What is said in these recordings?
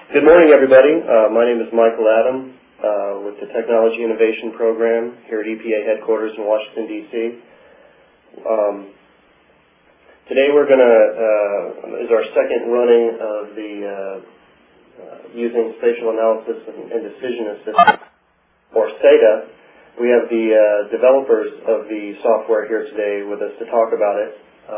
Good morning, everybody. My name is Michael Adam with the Technology Innovation Program here at EPA headquarters in Washington, D.C. Today is our second running of the Using Spatial Analysis and Decision Assistance, or SADA. We have the developers of the software here today with us to talk about it.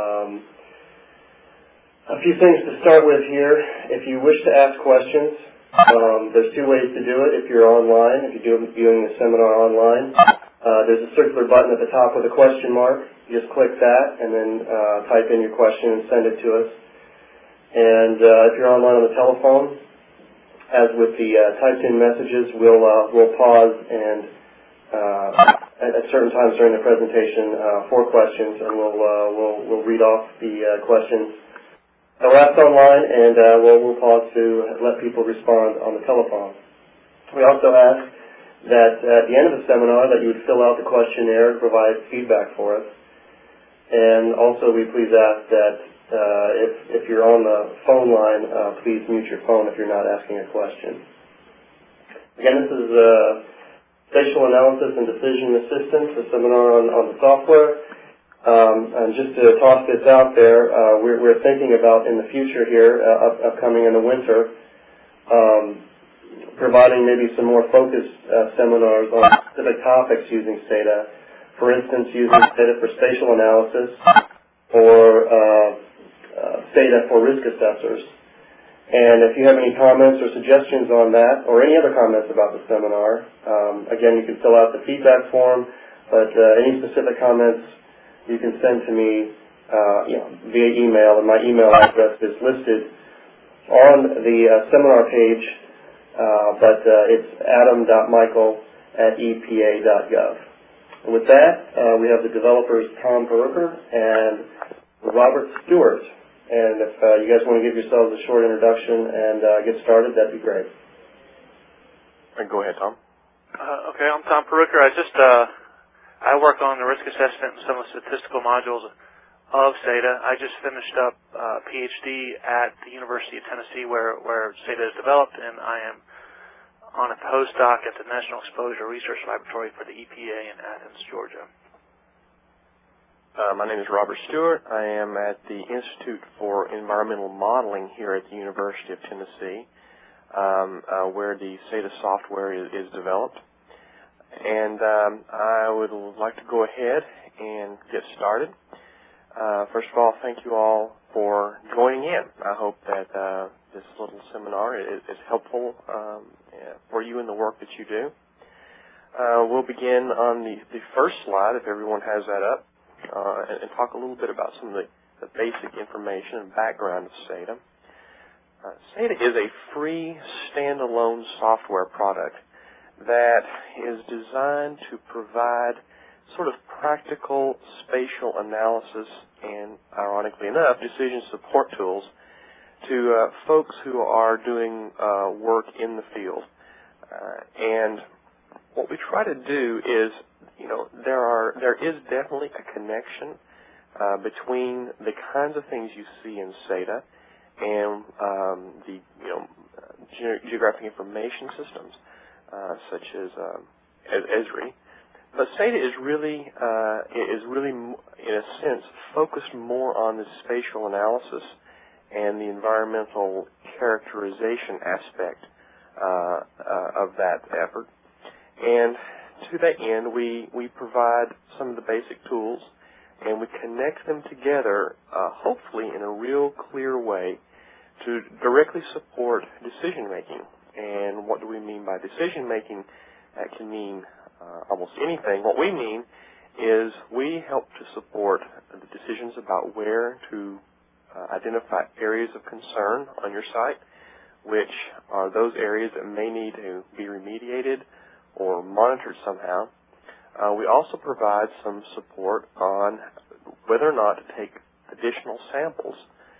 A few things to start with here. If you wish to ask questions, there's two ways to do it. If you're online, if you're viewing the seminar online, there's a circular button at the top with a question mark. You just click that and then type in your question and send it to us. And if you're online on the telephone, as with the typed-in messages, we'll pause and at certain times during the presentation for questions, and we'll read off the questions last online, and we'll pause to let people respond on the telephone. We also ask that at the end of the seminar that you would fill out the questionnaire and provide feedback for us. And also we please ask that if you're on the phone line, please mute your phone if you're not asking a question. Again, this is Spatial Analysis and Decision Assistance, a seminar on the software. And just to toss this out there, we're thinking about in the future here, upcoming in the winter, providing maybe some more focused seminars on specific topics using SADA. For instance, using SADA for spatial analysis or SADA for risk assessors. And if you have any comments or suggestions on that, or any other comments about the seminar, again, you can fill out the feedback form, but any specific comments you can send to me via email, and my email address is listed on the seminar page, but it's adam.michael@epa.gov. And with that, we have the developers Tom Perucker and Robert Stewart. And if you guys want to give yourselves a short introduction and get started, that'd be great. Go ahead, Tom. Okay, I'm Tom Perucker. I work on the risk assessment and some of the statistical modules of SADA. I just finished up a PhD at the University of Tennessee where SADA is developed, and I am on a postdoc at the National Exposure Research Laboratory for the EPA in Athens, Georgia. My name is Robert Stewart. I am at the Institute for Environmental Modeling here at the University of Tennessee, where the SADA software is developed. And I would like to go ahead and get started. First of all, thank you all for joining in. I hope that this little seminar is helpful for you in the work that you do. We'll begin on the first slide, if everyone has that up, and talk a little bit about some of the basic information and background of SADA. SADA is a free, standalone software product that is designed to provide sort of practical spatial analysis and, ironically enough, decision support tools to folks who are doing work in the field. And what we try to do is, there is definitely a connection between the kinds of things you see in SADA and the geographic information systems, such as Esri. But SADA is really, in a sense, focused more on the spatial analysis and the environmental characterization aspect of that effort. And to that end, we provide some of the basic tools, and we connect them together, hopefully in a real clear way, to directly support decision-making. And what do we mean by decision-making? That can mean almost anything. What we mean is we help to support the decisions about where to identify areas of concern on your site, which are those areas that may need to be remediated or monitored somehow. We also provide some support on whether or not to take additional samples,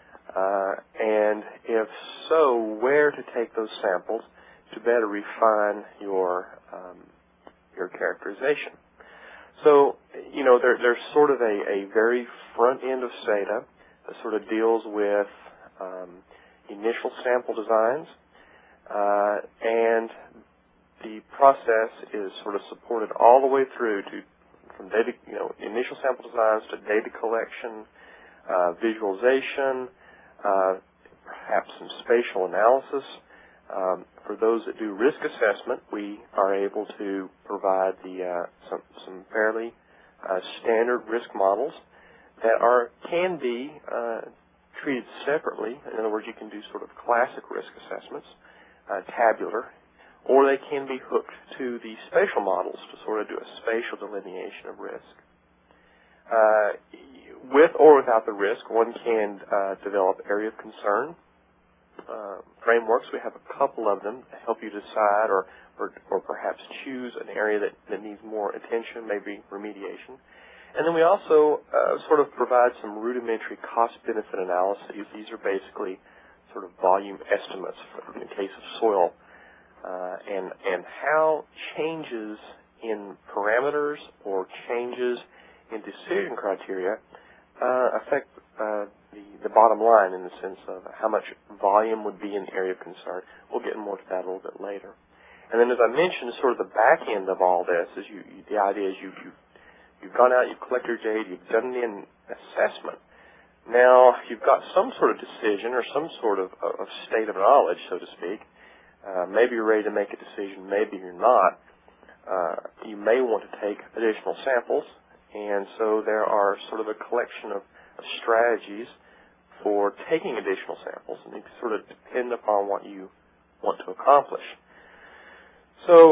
and if so, where to take those samples to better refine your characterization. So, there's sort of a very front end of SADA that sort of deals with initial sample designs. and the process is sort of supported all the way through from data, initial sample designs to data collection, visualization, perhaps some spatial analysis. For those that do risk assessment, we are able to provide some fairly standard risk models that can be treated separately. In other words, you can do sort of classic risk assessments, tabular, or they can be hooked to the spatial models to sort of do a spatial delineation of risk. With or without the risk, one can develop area of concern frameworks. We have a couple of them to help you decide or perhaps choose an area that needs more attention, maybe remediation. And then we also sort of provide some rudimentary cost-benefit analyses. These are basically sort of volume estimates in the case of soil, and how changes in parameters or changes in decision criteria affect the bottom line in the sense of how much volume would be an area of concern. We'll get more to that a little bit later. And then, as I mentioned, sort of the back end of all this is the idea is you've gone out, you've collected your data, you've done an assessment. Now, you've got some sort of decision or some sort of state of knowledge, so to speak. Maybe you're ready to make a decision, maybe you're not. You may want to take additional samples, and so there are sort of a collection of strategies for taking additional samples, and they sort of depend upon what you want to accomplish. So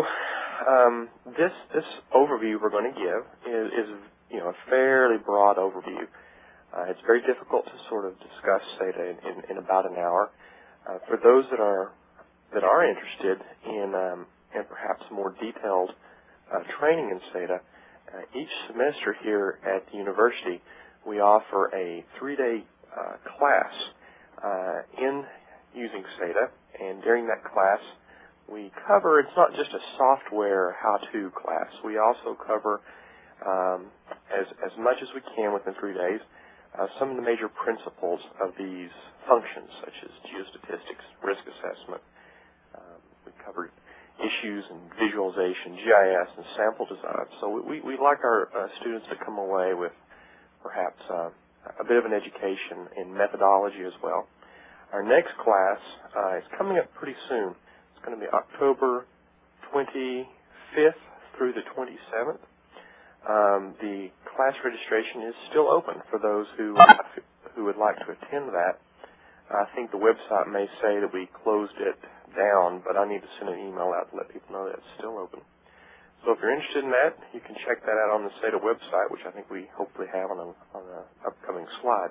this overview we're going to give is a fairly broad overview. It's very difficult to sort of discuss SATA in about an hour. For those that are interested in perhaps more detailed training in SATA, each semester here at the university we offer a 3-day class in using SATA, and during that class we cover, it's not just a software how-to class, we also cover as much as we can within 3 days some of the major principles of these functions, such as geostatistics, risk assessment. We covered issues and visualization, GIS, and sample design. So we like our students to come away with perhaps a bit of an education in methodology as well. Our next class is coming up pretty soon. It's going to be October 25th through the 27th. The class registration is still open for those who would like to attend that. I think the website may say that we closed it down, but I need to send an email out to let people know that it's still open. So if you're interested in that, you can check that out on the SATA website, which I think we hopefully have on an upcoming slide.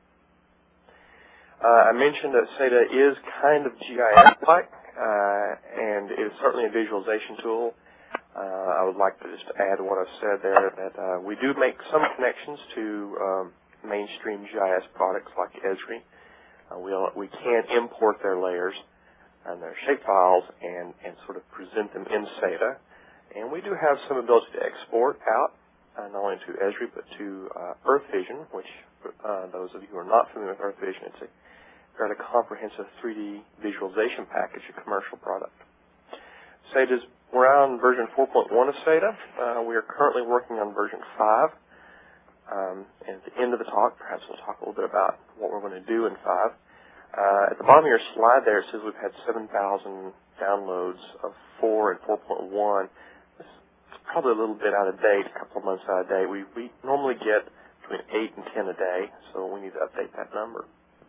I mentioned that SATA is kind of GIS-like, and it is certainly a visualization tool. I would like to just add what I've said there, that we do make some connections to mainstream GIS products like Esri. We can import their layers and their shapefiles and sort of present them in SATA. And we do have some ability to export out, not only to Esri, but to EarthVision, which those of you who are not familiar with EarthVision, it's a fairly comprehensive 3D visualization package, a commercial product. We're on version 4.1 of SATA. We are currently working on version 5. And at the end of the talk, perhaps we'll talk a little bit about what we're going to do in 5. At the bottom of your slide there, it says we've had 7,000 downloads of 4 and 4.1. It's probably a little bit out of date, a couple of months out of date. We normally get between 8 and 10 a day, so we need to update that number.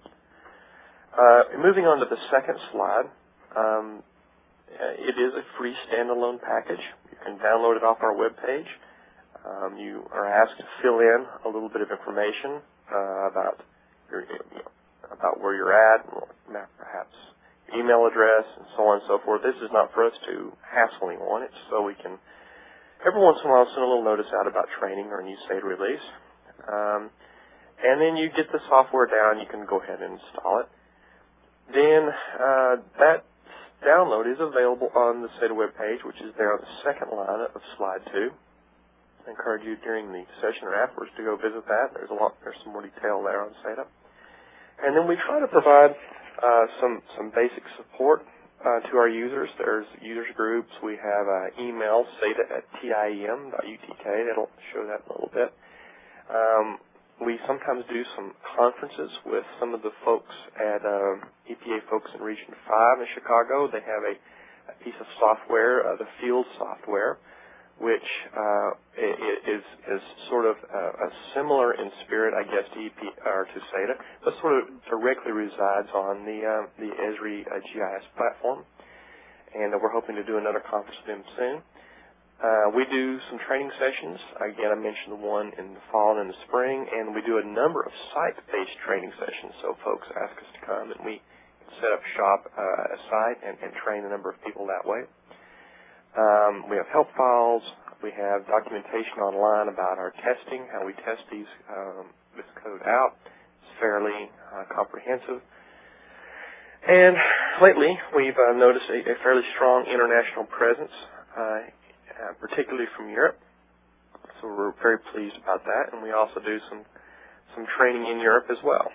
Moving on to the second slide, it is a free standalone package. You can download it off our webpage. You are asked to fill in a little bit of information about where you're at, perhaps your email address, and so on and so forth. This is not for us to hassle anyone. It's so we can, every once in a while, send a little notice out about training or a new SATA release. And then you get the software down. You can go ahead and install it. Then that download is available on the SATA webpage, which is there on the second line of slide 2. I encourage you during the session or afterwards to go visit that. There's some more detail there on SATA. And then we try to provide some basic support to our users. There's users groups. We have email, SATA@TIEM.UTK. That'll show that in a little bit. We sometimes do some conferences with some of the folks at EPA folks in Region 5 in Chicago. They have a piece of software, the field software, which is sort of similar in spirit, I guess, to to SATA, but sort of directly resides on the Esri GIS platform. And we're hoping to do another conference with them soon. We do some training sessions. Again, I mentioned the one in the fall and in the spring, and we do a number of site-based training sessions. So folks ask us to come, and we set up shop at a site and train a number of people that way. We have help files. We have documentation online about our testing, how we test this code out. It's fairly comprehensive. And lately, we've noticed a fairly strong international presence, particularly from Europe. So we're very pleased about that. And we also do some training in Europe as well.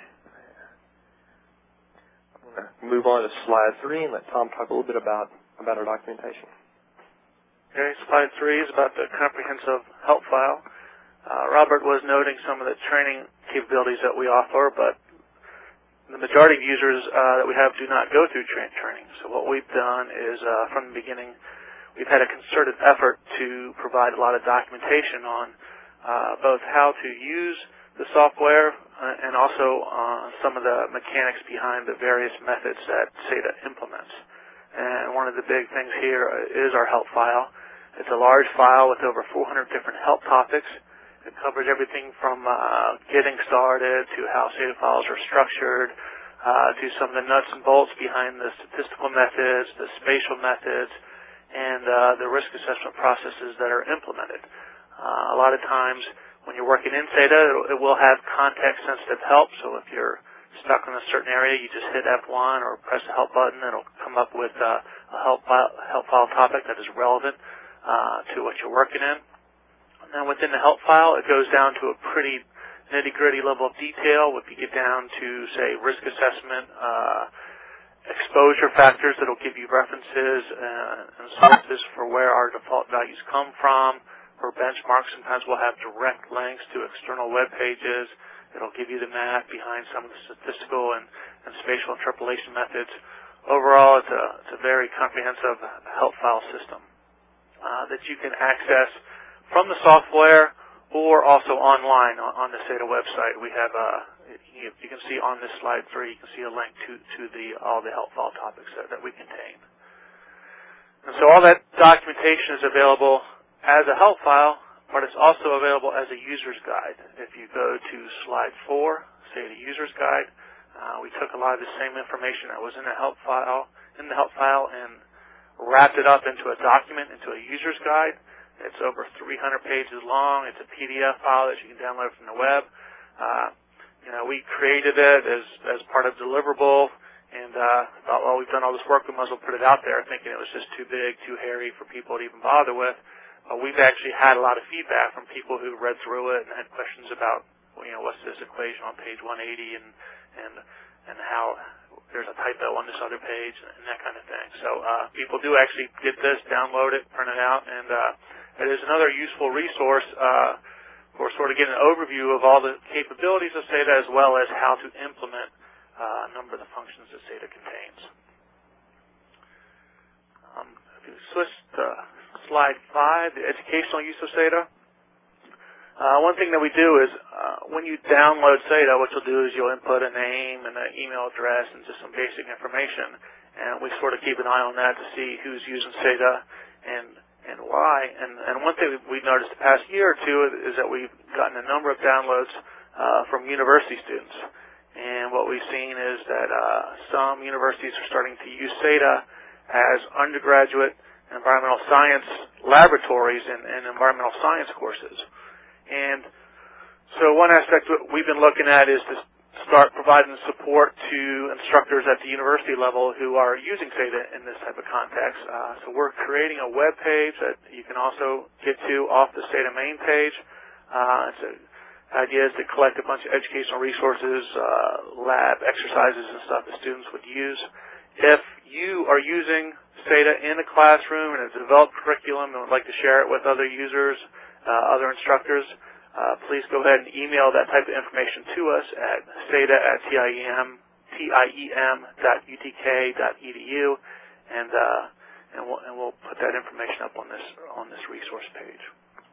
I'm going to move on to slide 3 and let Tom talk a little bit about our documentation. Okay, slide 3 is about the comprehensive help file. Robert was noting some of the training capabilities that we offer, but the majority of users that we have do not go through training. So what we've done is, from the beginning, we've had a concerted effort to provide a lot of documentation on both how to use the software and also some of the mechanics behind the various methods that SATA implements. And one of the big things here is our help file. It's a large file with over 400 different help topics. It covers everything from getting started to how SATA files are structured, to some of the nuts and bolts behind the statistical methods, the spatial methods, and the risk assessment processes that are implemented. A lot of times when you're working in SATA, it will have context-sensitive help, so if you're stuck in a certain area, you just hit F1 or press the help button, and it'll come up with a help file topic that is relevant to what you're working in. And then within the help file, it goes down to a pretty nitty-gritty level of detail. If you get down to, say, risk assessment, exposure factors, that'll give you references and sources for where our default values come from. For benchmarks, sometimes we'll have direct links to external web pages. It'll give you the math behind some of the statistical and spatial interpolation methods. Overall, it's a very comprehensive help file system that you can access from the software or also online on the SATA website. We have, you can see on this slide 3, you can see a link to all the help file topics that we contain. And so all that documentation is available as a help file, but it's also available as a user's guide. If you go to slide 4, SATA user's guide, we took a lot of the same information that was in the help file, and wrapped it up into a document, into a user's guide. It's over 300 pages long. It's a PDF file that you can download from the web. We created it as part of Deliverable, and thought, well, we've done all this work, we might as well put it out there, thinking it was just too big, too hairy for people to even bother with. We've actually had a lot of feedback from people who read through it and had questions about, what's this equation on page 180 and how there's a typo on this other page and that kind of thing. So people do actually get this, download it, print it out, and it is another useful resource for sort of getting an overview of all the capabilities of SATA as well as how to implement a number of the functions that SATA contains. If you switch to slide 5, the educational use of SATA. One thing that we do is when you download SATA, what you'll do is you'll input a name and an email address and just some basic information, and we sort of keep an eye on that to see who's using SATA and why. And one thing we've noticed the past year or two is that we've gotten a number of downloads from university students. And what we've seen is that some universities are starting to use SATA as undergraduate environmental science laboratories and environmental science courses. And so one aspect we've been looking at is to start providing support to instructors at the university level who are using SATA in this type of context. So we're creating a web page that you can also get to off the SATA main page. The idea is to collect a bunch of educational resources, lab exercises and stuff that students would use. If you are using SATA in a classroom and have developed curriculum and would like to share it with other users, other instructors, please go ahead and email that type of information to us at SATA@TIEM.UTK.edu, and we'll put that information up on this resource page.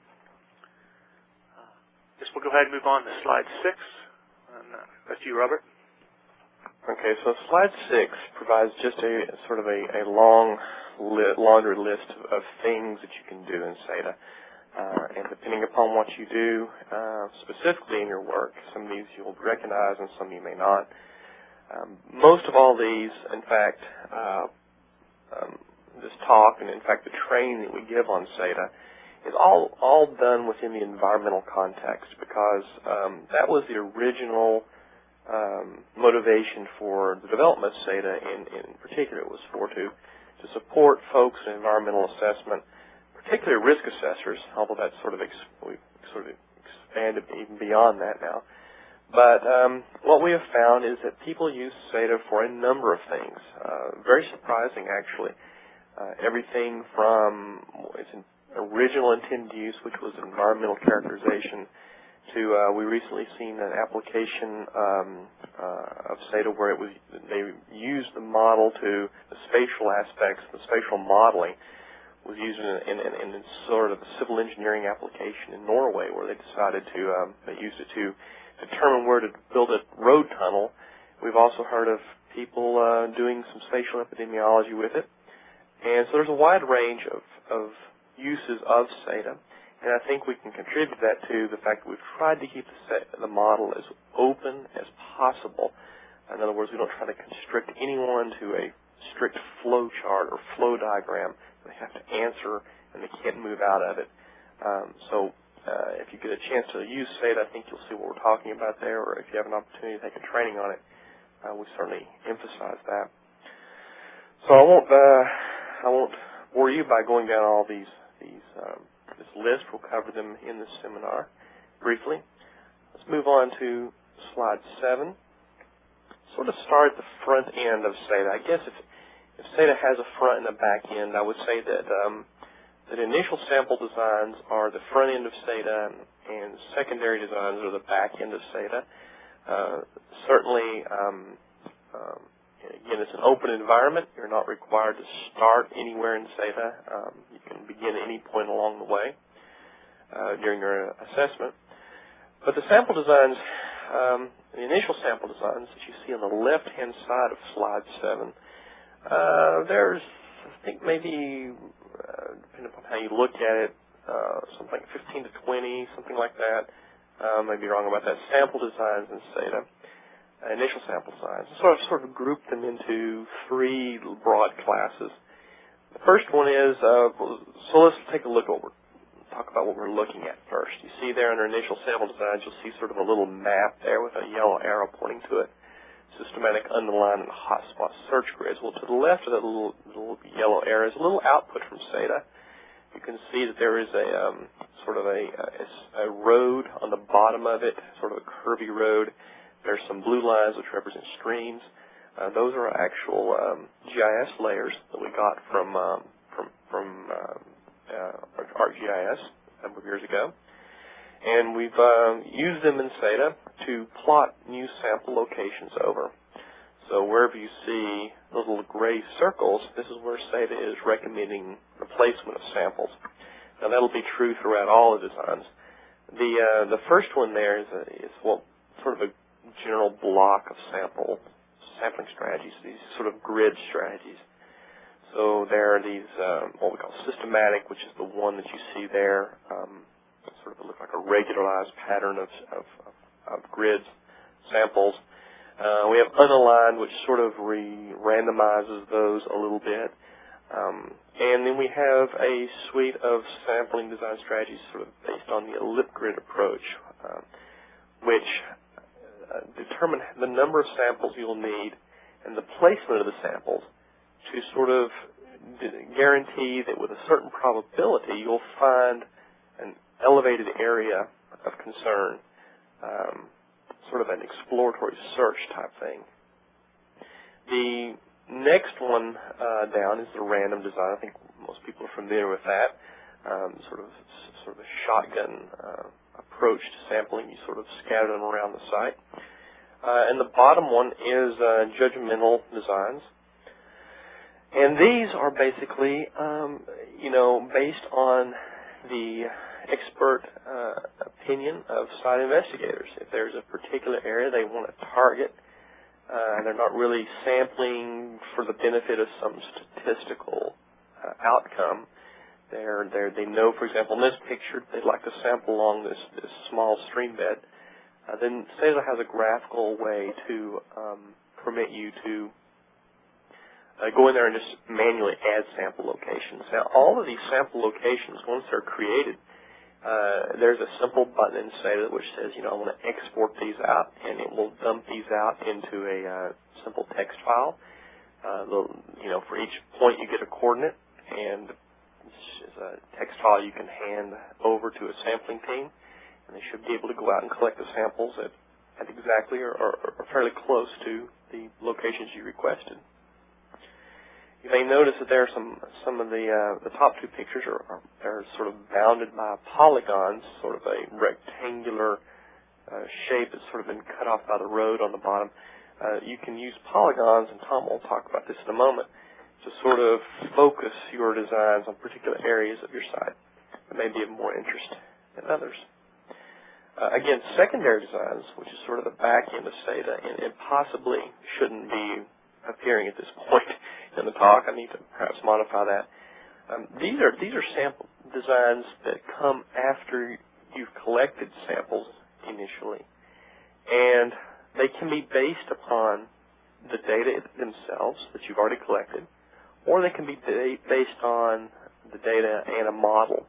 Guess we'll go ahead and move on to slide 6. And that's you, Robert. Okay, so slide 6 provides just a sort of a long laundry list of things that you can do in SATA. And depending upon what you do specifically in your work, some of these you'll recognize and some you may not. Most of all these, in fact, this talk and in fact the training that we give on SATA is all done within the environmental context, because that was the original motivation for the development of SATA. In particular, it was to support folks in environmental assessment, particularly risk assessors, although that's we've sort of expanded even beyond that now. But what we have found is that people use SATA for a number of things. Very surprising, actually. Everything from its original intended use, which was environmental characterization, to we recently seen an application of SATA where they used the model to the spatial aspects, the spatial modeling was used in sort of a civil engineering application in Norway, where they decided to they used it to determine where to build a road tunnel. We've also heard of people doing some spatial epidemiology with it. And so there's a wide range of uses of SATA, and I think we can contribute that to the fact that we've tried to keep the model as open as possible. In other words, we don't try to constrict anyone to a strict flow chart or flow diagram. They have to answer, and they can't move out of it. So if you get a chance to use SATA, I think you'll see what we're talking about there, or if you have an opportunity to take a training on it, we certainly emphasize that. So I won't bore you by going down all this list. We'll cover them in this seminar briefly. Let's move on to slide 7. Sort of start at the front end of SATA. I guess if SATA has a front and a back end, I would say that that initial sample designs are the front end of SATA, and secondary designs are the back end of SATA. Certainly, again, it's an open environment. You're not required to start anywhere in SATA. You can begin at any point along the way during your assessment. But the sample designs, the initial sample designs that you see on the left-hand side of slide 7, there's, I think, maybe, depending upon how you look at it, something like 15 to 20, something like that. Maybe wrong about that. Sample designs in SATA. Initial sample designs. Sort of group them into 3 broad classes. The first one is, so let's take a look at talk about what we're looking at first. You see there under initial sample designs, you'll see sort of a little map there with a yellow arrow pointing to it. Systematic, underlined, and hotspot search grids. Well, to the left of that little yellow arrow is a little output from SATA. You can see that there is a sort of a road on the bottom of it, sort of a curvy road. There's some blue lines which represent streams. Those are actual GIS layers that we got from ArcGIS a number of years ago. And we've used them in SATA to plot new sample locations over. So wherever you see those little gray circles, this is where SATA is recommending the placement of samples. Now that'll be true throughout all the designs. The first one there is sort of a general block of sampling strategies, these sort of grid strategies. So there are these what we call systematic, which is the one that you see there. Sort of look like a regularized pattern of grids, samples. We have unaligned, which sort of randomizes those a little bit. And then we have a suite of sampling design strategies sort of based on the elliptic grid approach, which determine the number of samples you'll need and the placement of the samples to sort of guarantee that with a certain probability you'll find an elevated area of concern, sort of an exploratory search type thing. The next one down is the random design. I think most people are familiar with that. Sort of a shotgun approach to sampling. You sort of scatter them around the site. And the bottom one is judgmental designs. And these are basically, based on the expert opinion of site investigators. If there's a particular area they want to target, they're not really sampling for the benefit of some statistical outcome. They know, for example, in this picture, they'd like to sample along this small stream bed. Then SADA has a graphical way to permit you to go in there and just manually add sample locations. Now, all of these sample locations, once they're created, there's a simple button in SADA which says, I want to export these out, and it will dump these out into a simple text file. For each point you get a coordinate, and it's a text file you can hand over to a sampling team, and they should be able to go out and collect the samples at exactly or fairly close to the locations you requested. You may notice that there are some of the top two pictures are sort of bounded by polygons, sort of a rectangular shape that's sort of been cut off by the road on the bottom. You can use polygons, and Tom will talk about this in a moment, to sort of focus your designs on particular areas of your site that may be of more interest than others. Again, secondary designs, which is sort of the back end of SADA, and it possibly shouldn't be appearing at this point in the talk. I need to perhaps modify that. These are sample designs that come after you've collected samples initially, and they can be based upon the data themselves that you've already collected, or they can be based on the data and a model.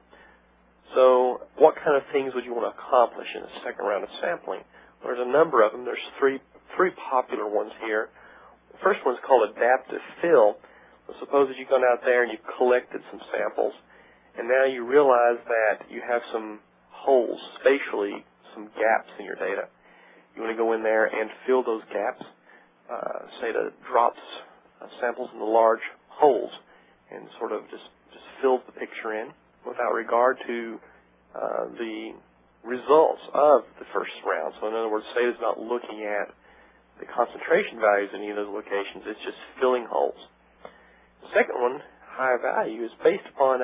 So what kind of things would you want to accomplish in the second round of sampling? Well, there's a number of them. There's three popular ones here. The first one's called adaptive fill. So suppose that you've gone out there and you've collected some samples, and now you realize that you have some holes, spatially, some gaps in your data. You want to go in there and fill those gaps. SADA drops samples into large holes and sort of just fills the picture in without regard to the results of the first round. So in other words, SADA is not looking at the concentration values in any of those locations. It's just filling holes. The second one, high value, is based upon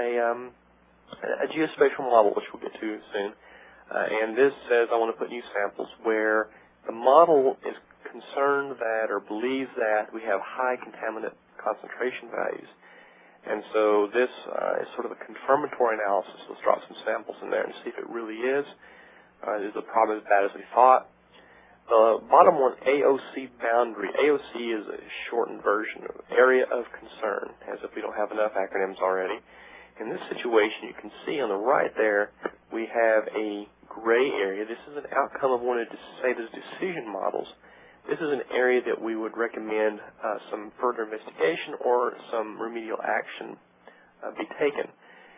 a geospatial model, which we'll get to soon. And this says I want to put new samples where the model is concerned that or believes that we have high contaminant concentration values. And so this is sort of a confirmatory analysis. Let's drop some samples in there and see if it really is. Is the problem as bad as we thought? The bottom one, AOC boundary. AOC is a shortened version of area of concern, as if we don't have enough acronyms already. In this situation, you can see on the right there, we have a gray area. This is an outcome of one of SADA's decision models. This is an area that we would recommend some further investigation or some remedial action be taken.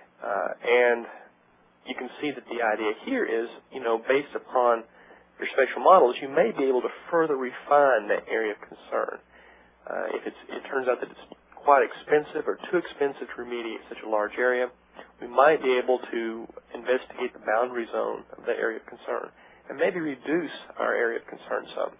And you can see that the idea here is, based upon your spatial models, you may be able to further refine that area of concern. If it turns out that it's quite expensive or too expensive to remediate such a large area, we might be able to investigate the boundary zone of that area of concern and maybe reduce our area of concern some.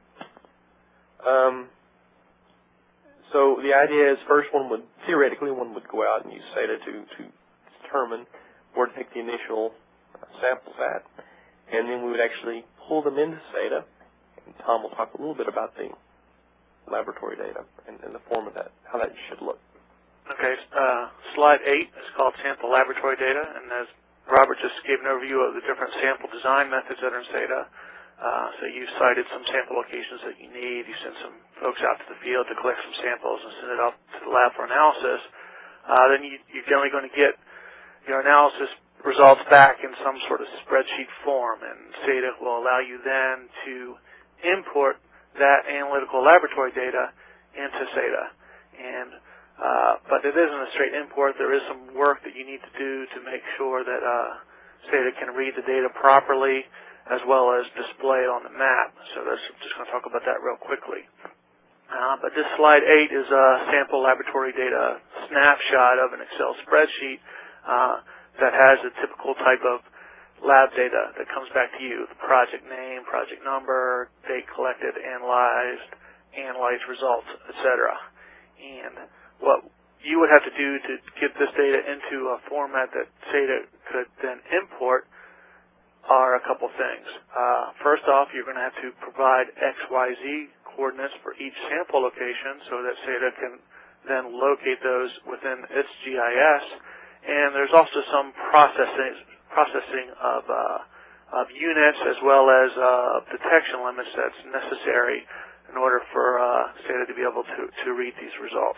So the idea is first theoretically one would go out and use SADA to determine where to take the initial samples at, and then we would actually pull them into SADA, and Tom will talk a little bit about the laboratory data and the form of that, how that should look. Okay, slide 8 is called sample laboratory data, and as Robert just gave an overview of the different sample design methods that are in SADA. So you cited some sample locations that you need. You sent some folks out to the field to collect some samples and send it off to the lab for analysis. Then you're generally going to get your analysis results back in some sort of spreadsheet form, and SADA will allow you then to import that analytical laboratory data into SADA. But it isn't a straight import. There is some work that you need to do to make sure that SADA can read the data properly, as well as display it on the map. So I'm just going to talk about that real quickly. But this slide 8 is a sample laboratory data snapshot of an Excel spreadsheet that has a typical type of lab data that comes back to you: the project name, project number, date collected, analyzed results, etc. And what you would have to do to get this data into a format that SATA could then import are a couple things. First off, you're going to have to provide XYZ coordinates for each sample location so that SATA can then locate those within its GIS. And there's also some processing of units as well as detection limits that's necessary in order for SATA to be able to read these results.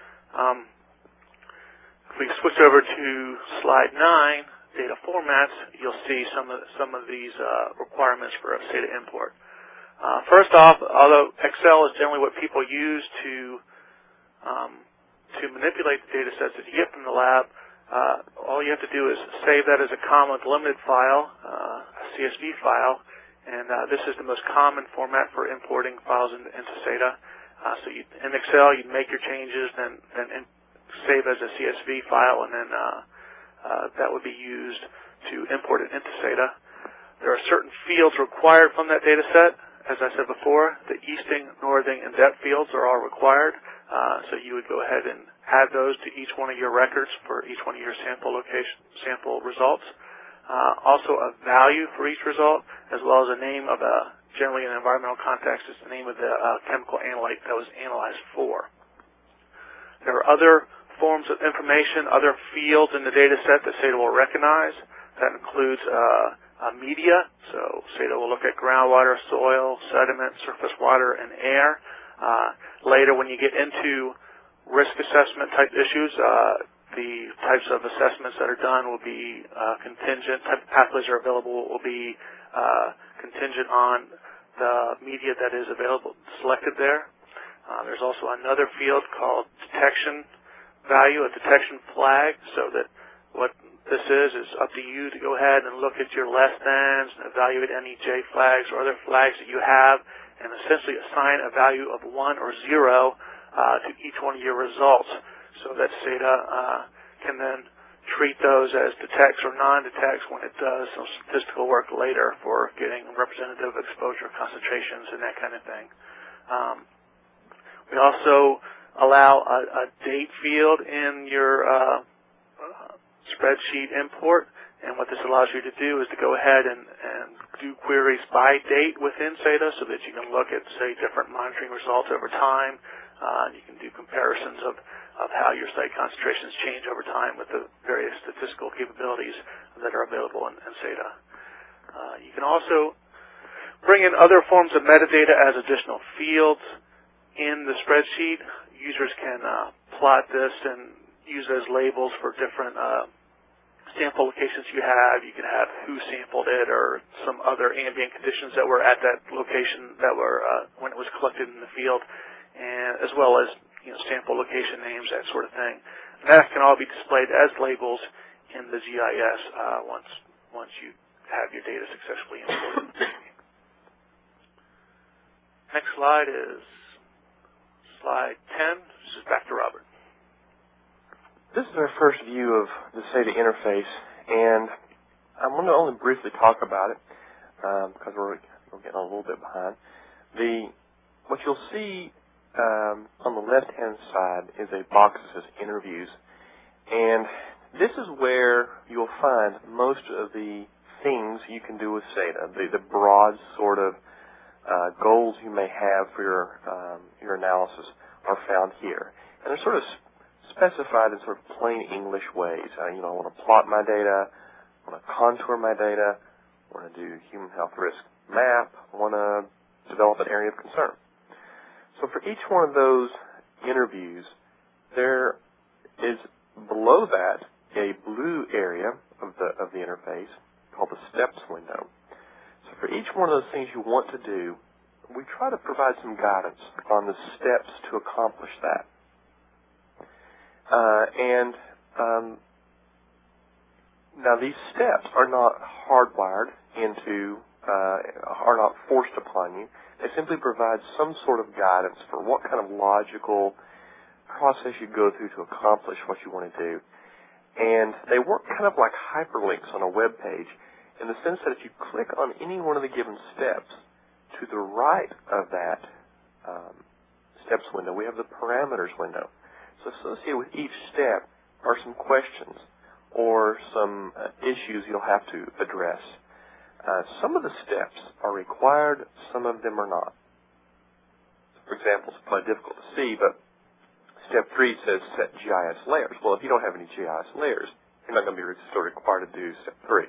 If we switch over to slide 9, data formats, you'll see some of these requirements for a SATA import. First off, although Excel is generally what people use to manipulate the data sets that you get from the lab, all you have to do is save that as a comma delimited file, a CSV file, and this is the most common format for importing files into SATA. So in Excel, you make your changes, then save as a CSV file, and then that would be used to import it into SATA. There are certain fields required from that data set. As I said before, the easting, northing, and depth fields are all required. So you would go ahead and add those to each one of your records for each one of your sample results. Also a value for each result, as well as a name of generally in an environmental context, is the name of the chemical analyte that was analyzed for. There are other forms of information, other fields in the data set that SATA will recognize. That includes media, so SATA will look at groundwater, soil, sediment, surface water, and air. Later, when you get into risk assessment type issues, the types of assessments that are done will be contingent, type of pathways are available will be contingent on the media that is available, selected there. There's also another field called detection value, a detection flag, so that what this is up to you to go ahead and look at your less thans and evaluate any J flags or other flags that you have and essentially assign a value of 1 or 0 to each one of your results so that SATA can then treat those as detects or non-detects when it does some statistical work later for getting representative exposure concentrations and that kind of thing. We also allow a date field in your spreadsheet import, and what this allows you to do is to go ahead and do queries by date within SATA so that you can look at, say, different monitoring results over time. You can do comparisons of how your site concentrations change over time with the various statistical capabilities that are available in SATA. You can also bring in other forms of metadata as additional fields in the spreadsheet. Users can plot this and use as labels for different sample locations you have. You can have who sampled it or some other ambient conditions that were at that location that were when it was collected in the field, and as well as sample location names, that sort of thing. And that can all be displayed as labels in the GIS once you have your data successfully imported. Next slide is slide 10. This is back to Robert. This is our first view of the SATA interface, and I'm going to only briefly talk about it because we're getting a little bit behind. What you'll see on the left-hand side is a box that says Interviews, and this is where you'll find most of the things you can do with SATA, the broad sort of goals you may have for your analysis are found here, and they're sort of specified in sort of plain English ways. I want to plot my data, I want to contour my data, I want to do human health risk map, I want to develop an area of concern. So for each one of those interviews, there is below that a blue area of the interface called the steps window. So for each one of those things you want to do, we try to provide some guidance on the steps to accomplish that. Now these steps are not hardwired into, are not forced upon you. They simply provide some sort of guidance for what kind of logical process you go through to accomplish what you want to do. And they work kind of like hyperlinks on a web page in the sense that if you click on any one of the given steps, to the right of that steps window, we have the parameters window. So associated with each step are some questions or some issues you'll have to address. Some of the steps are required, some of them are not. For example, it's quite difficult to see, but Step 3 says set GIS layers. Well, if you don't have any GIS layers, you're not going to be still required to do Step 3.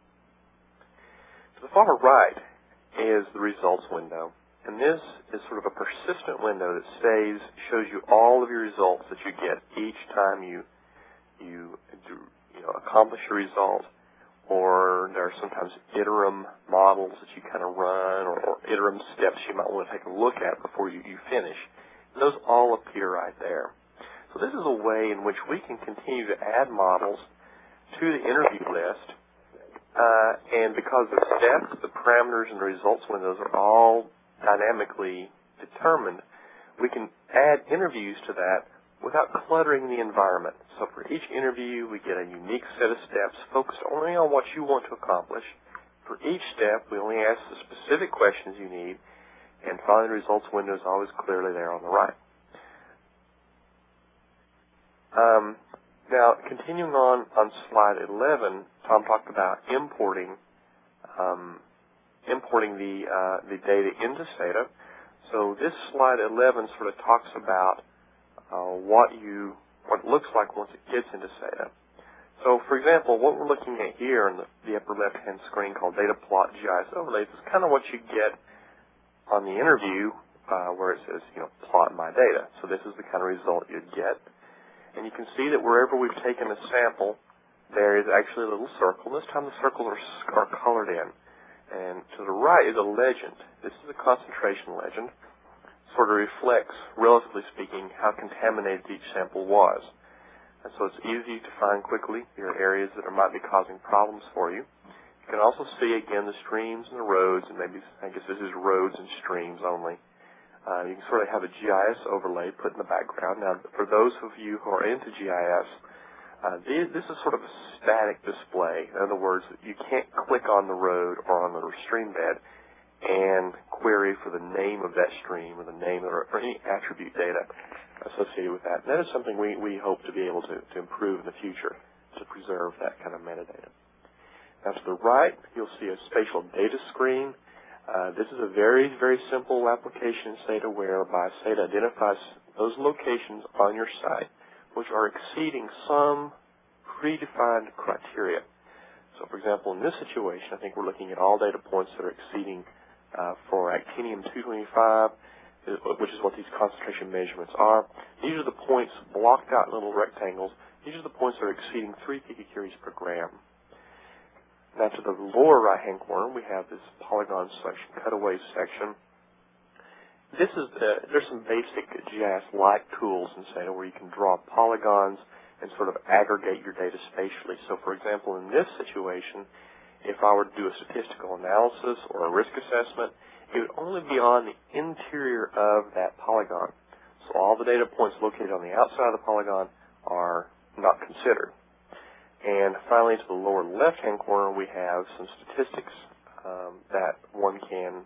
To the far right is the results window. And this is sort of a persistent window that shows you all of your results that you get each time you accomplish your result. Or there are sometimes interim models that you kind of run, or interim steps you might want to take a look at before you finish. Those all appear right there. So this is a way in which we can continue to add models to the interview list. And because the steps, the parameters, and the results windows are all dynamically determined, we can add interviews to that without cluttering the environment. So for each interview, we get a unique set of steps focused only on what you want to accomplish. For each step, we only ask the specific questions you need, and finally, the results window is always clearly there on the right. Now, continuing on slide 11, Tom talked about importing the data into SATA. So this slide 11 sort of talks about what it looks like once it gets into SATA. So, for example, what we're looking at here in the upper left-hand screen called Data Plot GIS Overlays is kind of what you get on the interview where it says, plot my data. So this is the kind of result you'd get. And you can see that wherever we've taken a sample, there is actually a little circle. This time the circles are colored in. And to the right is a legend. This is a concentration legend. Sort of reflects, relatively speaking, how contaminated each sample was. And so it's easy to find quickly your areas that might be causing problems for you. You can also see, again, the streams and the roads, and maybe, I guess this is roads and streams only. You can sort of have a GIS overlay put in the background. Now, for those of you who are into GIS, this is sort of a static display. In other words, you can't click on the road or on the stream bed and query for the name of that stream or the name or any attribute data associated with that. And that is something we hope to be able to improve in the future, to preserve that kind of metadata. Now to the right, you'll see a spatial data screen. This is a very, very simple application in SATA whereby SATA identifies those locations on your site which are exceeding some predefined criteria. So, for example, in this situation, I think we're looking at all data points that are exceeding for actinium-225, which is what these concentration measurements are. These are the points blocked out in little rectangles. These are the points that are exceeding 3 picocuries per gram. Now, to the lower right-hand corner, we have this polygon selection cutaway section. There's some basic GIS-like tools in SATA where you can draw polygons and sort of aggregate your data spatially. So, for example, in this situation, if I were to do a statistical analysis or a risk assessment, it would only be on the interior of that polygon. So all the data points located on the outside of the polygon are not considered. And finally, to the lower left-hand corner, we have some statistics that one can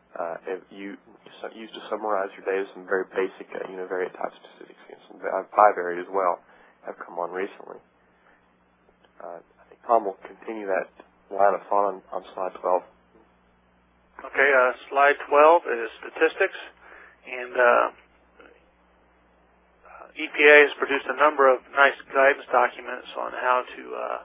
use to summarize your data, some very basic univariate type statistics, and some bivariate as well have come on recently. I think Tom will continue that line of thought on slide 12. Okay, slide 12 is statistics, and EPA has produced a number of nice guidance documents on how to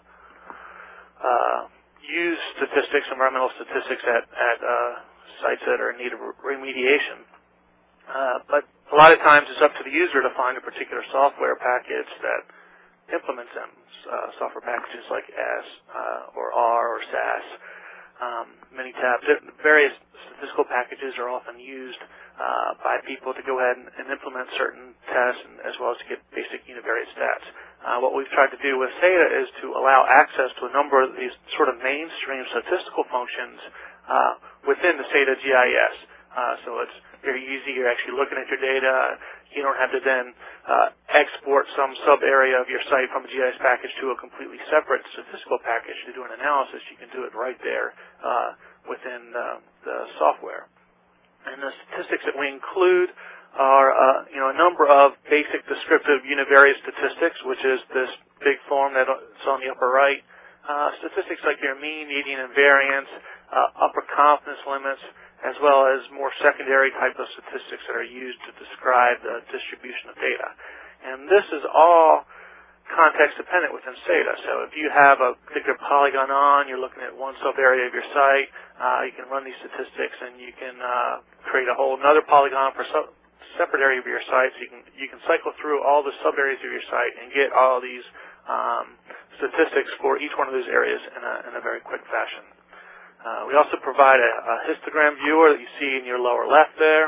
use statistics, environmental statistics, at sites that are in need of remediation. But a lot of times it's up to the user to find a particular software package that implements them. Software packages like S or R or SAS, Minitab. Various statistical packages are often used by people to go ahead and implement certain tests, and as well as to get basic univariate stats. What we've tried to do with SATA is to allow access to a number of these sort of mainstream statistical functions within the SATA GIS. So it's very easy. You're actually looking at your data. You don't have to then export some sub-area of your site from a GIS package to a completely separate statistical package to do an analysis. You can do it right there within the software. And the statistics that we include are a number of basic descriptive univariate statistics, which is this big form that's on the upper right. Statistics like your mean, median, and variance, upper confidence limits, as well as more secondary type of statistics that are used to describe the distribution of data. And this is all context dependent within SADA. So if you have a particular polygon on, you're looking at one sub-area of your site, you can run these statistics and you can create a whole another polygon for separate area of your site. So you can cycle through all the sub-areas of your site and get all these statistics for each one of those areas in a very quick fashion. We also provide a histogram viewer that you see in your lower left there.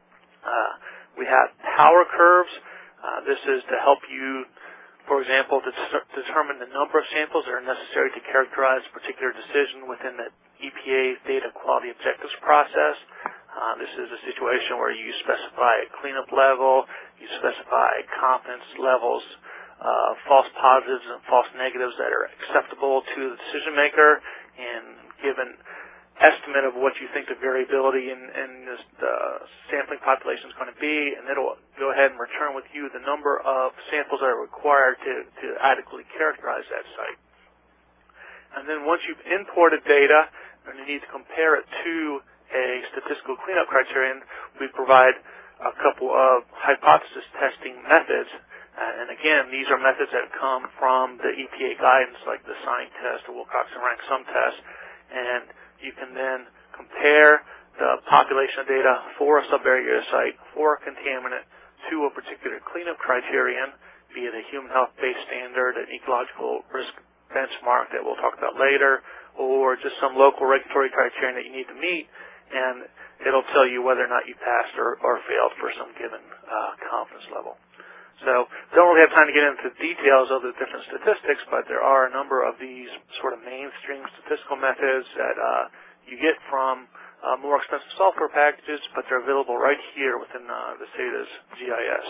We have power curves. This is to help you, for example, to determine the number of samples that are necessary to characterize a particular decision within the EPA's data quality objectives process. This is a situation where you specify a cleanup level, you specify confidence levels, false positives and false negatives that are acceptable to the decision maker, and give an estimate of what you think the variability in this sampling population is going to be, and it'll go ahead and return with you the number of samples that are required to adequately characterize that site. And then once you've imported data and you need to compare it to a statistical cleanup criterion, we provide a couple of hypothesis testing methods. And again, these are methods that come from the EPA guidance, like the SIGN test, the Wilcoxon rank sum test, and you can then compare the population of data for a sub-area site, for a contaminant, to a particular cleanup criterion, be it a human health-based standard, an ecological risk benchmark that we'll talk about later, or just some local regulatory criterion that you need to meet, and it'll tell you whether or not you passed or failed for some given confidence level. So don't really have time to get into details of the different statistics, but there are a number of these sort of mainstream statistical methods that you get from more expensive software packages, but they're available right here within the SADA's GIS.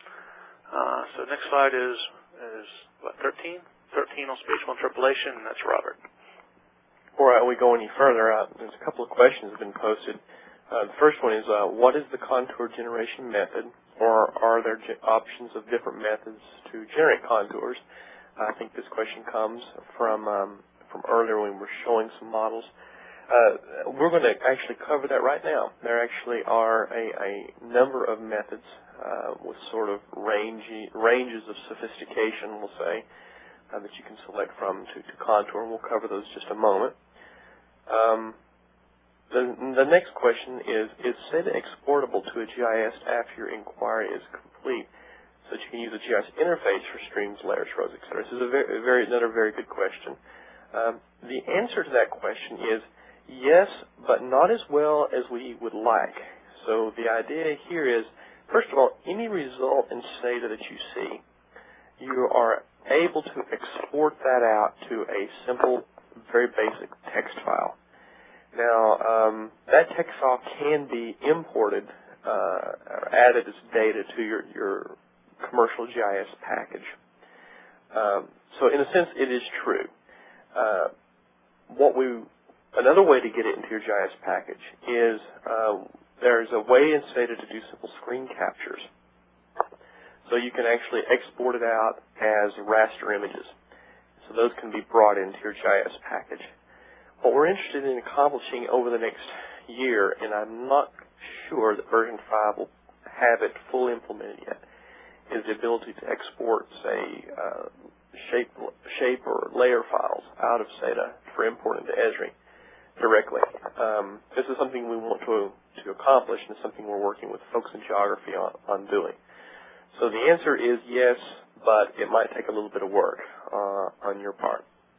So next slide is what, 13? 13 on spatial interpolation, and that's Robert. Before we go any further, there's a couple of questions that have been posted. The first one is, what is the contour generation method? Or are there options of different methods to generate contours? I think this question comes from earlier when we were showing some models. We're going to actually cover that right now. There actually are a number of methods with sort of ranges of sophistication, we'll say, that you can select from to contour, and we'll cover those in just a moment. The next question is SADA exportable to a GIS after your inquiry is complete, so that you can use a GIS interface for streams, layers, rows, etc.? This is another very good question. The answer to that question is yes, but not as well as we would like. So the idea here is, first of all, any result in SADA that you see, you are able to export that out to a simple, very basic text file. Now, that text file can be imported or added as data to your commercial GIS package. So in a sense, it is true. Another way to get it into your GIS package is there's a way in SADA to do simple screen captures. So you can actually export it out as raster images. So those can be brought into your GIS package. What we're interested in accomplishing over the next year, and I'm not sure that version 5 will have it fully implemented yet, is the ability to export, say, shape or layer files out of SADA for import into Esri directly. This is something we want to accomplish, and it's something we're working with folks in geography on doing. So the answer is yes, but it might take a little bit of work on your part.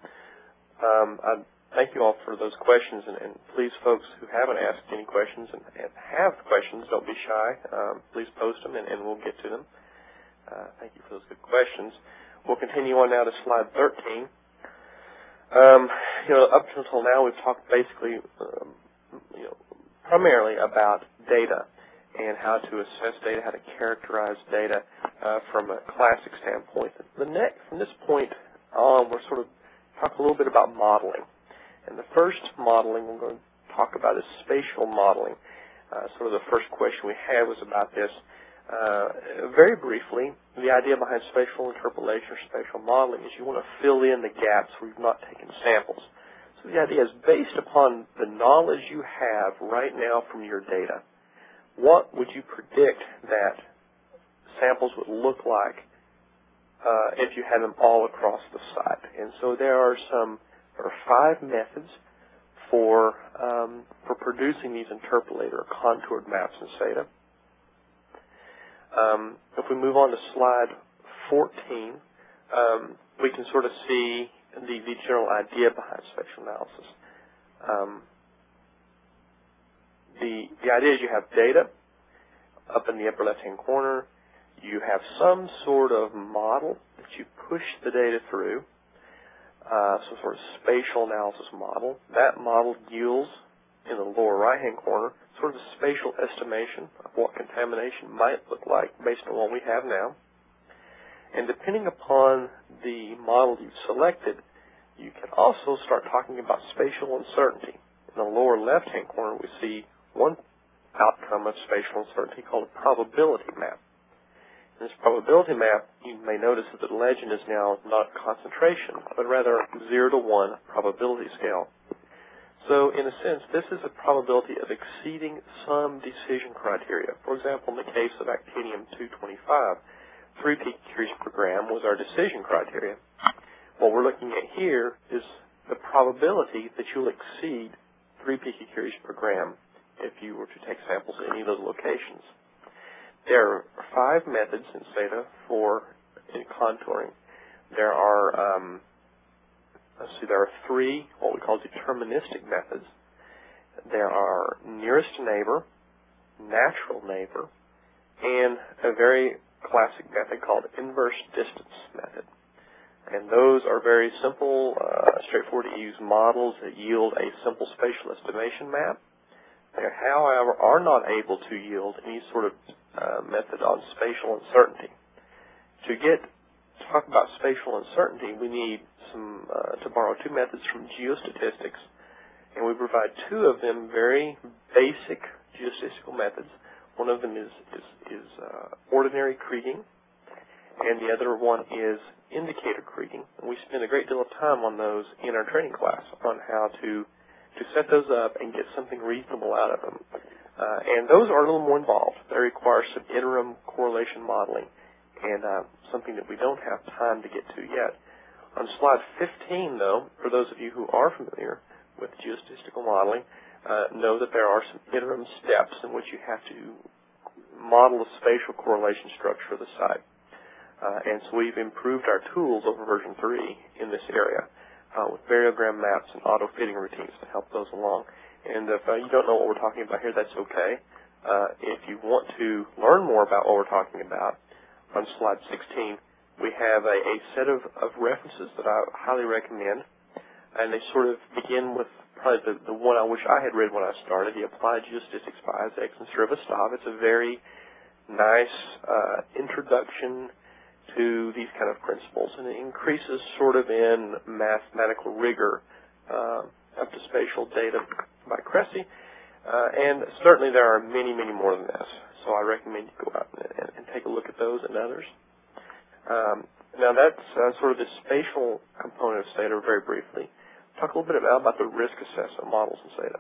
Thank you all for those questions, and please, folks who haven't asked any questions and have questions, don't be shy. Please post them, and we'll get to them. Thank you for those good questions. We'll continue on now to slide 13. Up until now, we've talked basically, primarily about data and how to assess data, how to characterize data from a classic standpoint. From this point on, we're sort of talk a little bit about modeling. And the first modeling we're going to talk about is spatial modeling. Sort of the first question we had was about this. Very briefly, the idea behind spatial interpolation or spatial modeling is you want to fill in the gaps where you've not taken samples. So the idea is based upon the knowledge you have right now from your data, what would you predict that samples would look like if you had them all across the site? And so there are 5 methods for producing these interpolated or contoured maps in SADA. If we move on to slide 14, we can sort of see the general idea behind spatial analysis. The idea is you have data up in the upper left-hand corner. You have some sort of model that you push the data through, some sort of spatial analysis model. That model yields, in the lower right-hand corner, sort of a spatial estimation of what contamination might look like based on what we have now. And depending upon the model you've selected, you can also start talking about spatial uncertainty. In the lower left-hand corner, we see one outcome of spatial uncertainty called a probability map. In this probability map, you may notice that the legend is now not concentration, but rather 0 to 1 probability scale. So, in a sense, this is a probability of exceeding some decision criteria. For example, in the case of actinium-225, 3 picocuries per gram was our decision criteria. What we're looking at here is the probability that you'll exceed 3 picocuries per gram if you were to take samples at any of those locations. There are 5 methods in SADA for contouring. There are 3 what we call deterministic methods. There are nearest neighbor, natural neighbor, and a very classic method called inverse distance method. And those are very simple, straightforward to use models that yield a simple spatial estimation map. They, however, are not able to yield any sort of method on spatial uncertainty. To talk about spatial uncertainty, we need to borrow 2 methods from geostatistics, and we provide 2 of them very basic geostatistical methods. One of them is ordinary kriging, and the other one is indicator kriging. And we spend a great deal of time on those in our training class on how to set those up and get something reasonable out of them. And those are a little more involved. They require some interim correlation modeling, and something that we don't have time to get to yet. On slide 15, though, for those of you who are familiar with geostatistical modeling, know that there are some interim steps in which you have to model the spatial correlation structure of the site. And so we've improved our tools over version 3 in this area with variogram maps and auto-fitting routines to help those along. And if you don't know what we're talking about here, that's okay. If you want to learn more about what we're talking about, on slide 16, we have a set of references that I highly recommend. And they sort of begin with probably the one I wish I had read when I started, the Applied Geostatistics by Isaacs and Srivastava. It's a very nice introduction to these kind of principles, and it increases sort of in mathematical rigor up to spatial data by Cressy, and certainly there are many, many more than this. So I recommend you go out and take a look at those and others. Now that's sort of the spatial component of SADA very briefly. Talk a little bit about the risk assessment models in SADA.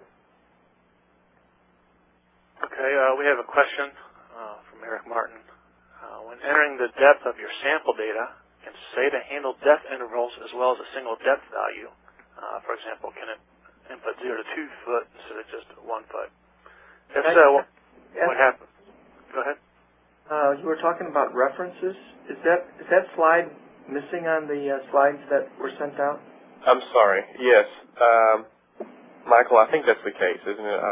Okay, we have a question from Eric Martin. When entering the depth of your sample data, can SADA handle depth intervals as well as a single depth value? For example, can it input 0 to 2 foot instead of just 1 foot? If so, what happens? Go ahead. You were talking about references. Is that slide missing on the slides that were sent out? I'm sorry. Yes. Michael, I think that's the case, isn't it?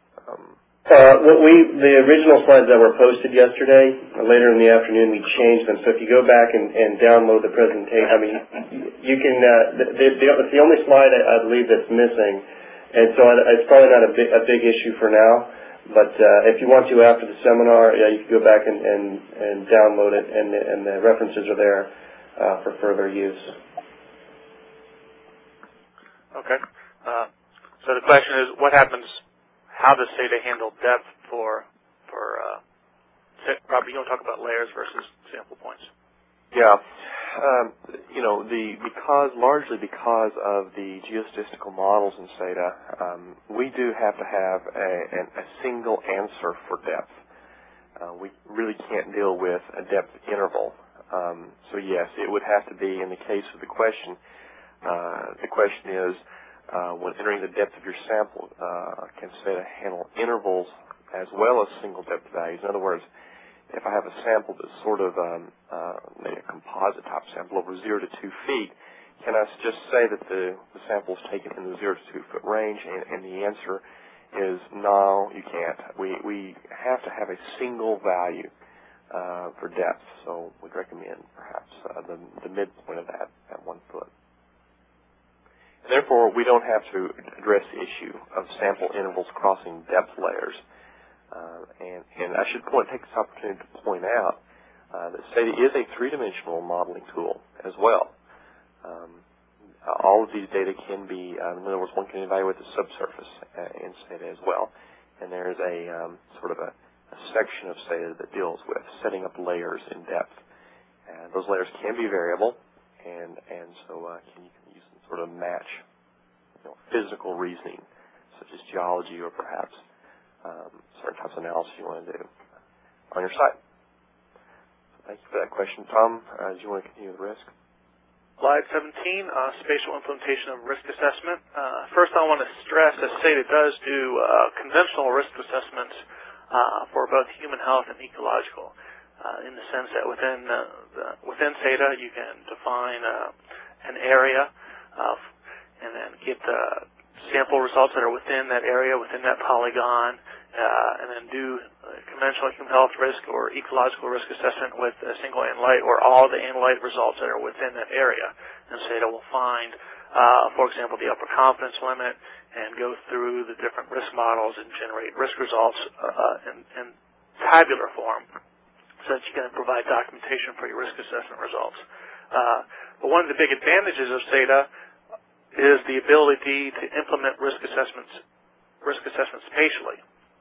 The original slides that were posted yesterday, later in the afternoon, we changed them. So if you go back and download the presentation, I mean, you can. It's the only slide I believe that's missing, and so it's probably not a big issue for now. But if you want to after the seminar, you can go back and download it, and the references are there for further use. Okay. So the question is, what happens? How does SATA handle depth for Robert? You don't talk about layers versus sample points. Yeah. Largely because of the geostatistical models in SATA, we do have to have a single answer for depth. We really can't deal with a depth interval. So yes, it would have to be in the case of the question. The question is, when entering the depth of your sample, can SATA handle intervals as well as single depth values? In other words, if I have a sample that's sort of maybe a composite type sample over 0 to 2 feet, can I just say that the sample is taken in the 0 to 2 foot range? And the answer is no, you can't. We have to have a single value for depth, so we'd recommend perhaps the midpoint of that at 1 foot. And therefore, we don't have to address the issue of sample intervals crossing depth layers. And I should take this opportunity to point out that SATA is a three-dimensional modeling tool as well. All of these data can be, in other words, one can evaluate the subsurface in SATA as well. And there's a sort of a section of SATA that deals with setting up layers in depth. And those layers can be variable, and so you can use them to sort of match physical reasoning, such as geology or perhaps certain types of analysis you want to do on your site. So thank you for that question. Tom, do you want to continue with risk? Slide 17, spatial implementation of risk assessment. First, I want to stress that SATA does do conventional risk assessments for both human health and ecological, in the sense that within SATA you can define an area and then get the sample results that are within that area, within that polygon, and then do conventional human health risk or ecological risk assessment with a single analyte or all the analyte results that are within that area. And SATA will find, for example, the upper confidence limit and go through the different risk models and generate risk results in tabular form so that you can provide documentation for your risk assessment results. But one of the big advantages of SATA is the ability to implement risk assessments spatially.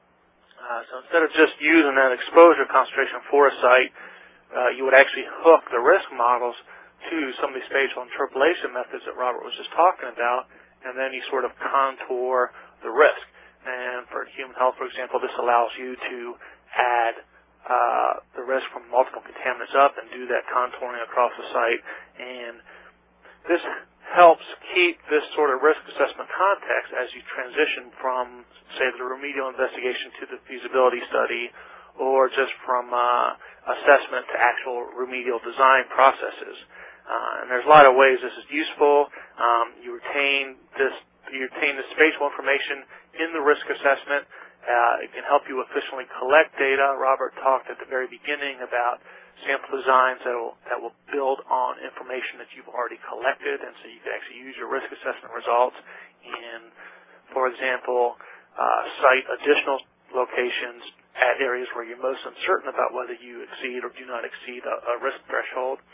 So instead of just using that exposure concentration for a site, you would actually hook the risk models to some of these spatial interpolation methods that Robert was just talking about, and then you sort of contour the risk. And for human health, for example, this allows you to add the risk from multiple contaminants up and do that contouring across the site. And this helps keep this sort of risk assessment context as you transition from, say, the remedial investigation to the feasibility study, or just from assessment to actual remedial design processes. And there's a lot of ways this is useful. You retain the spatial information in the risk assessment. It can help you efficiently collect data. Robert talked at the very beginning about sample designs that will build on information that you've already collected, and so you can actually use your risk assessment results in, for example, cite additional locations at areas where you're most uncertain about whether you exceed or do not exceed a risk threshold.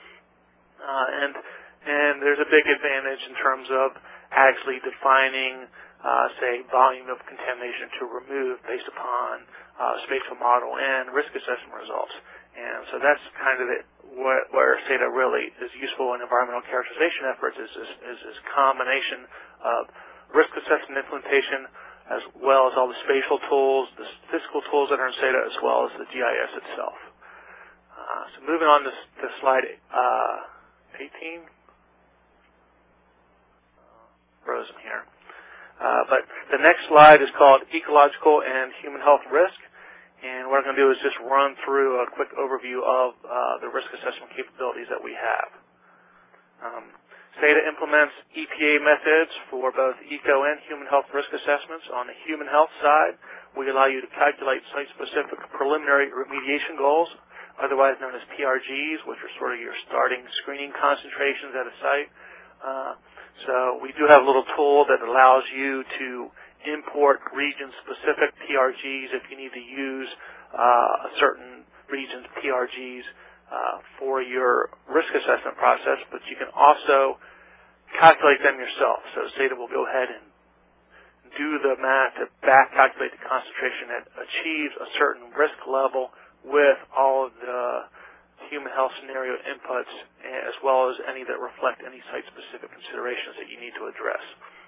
And there's a big advantage in terms of actually defining, say, volume of contamination to remove based upon spatial model and risk assessment results. And so that's kind of where SATA really is useful in environmental characterization efforts, is this combination of risk assessment implementation as well as all the spatial tools, the statistical tools that are in SATA, as well as the GIS itself. So moving on to slide 18. Frozen here. But the next slide is called Ecological and Human Health Risk. And what I'm going to do is just run through a quick overview of the risk assessment capabilities that we have. SATA implements EPA methods for both eco and human health risk assessments. On the human health side, we allow you to calculate site-specific preliminary remediation goals, otherwise known as PRGs, which are sort of your starting screening concentrations at a site. So we do have a little tool that allows you to import region-specific PRGs if you need to use a certain region's PRGs for your risk assessment process, but you can also calculate them yourself. So SADA will go ahead and do the math to back calculate the concentration that achieves a certain risk level with all of the human health scenario inputs, as well as any that reflect any site-specific considerations that you need to address.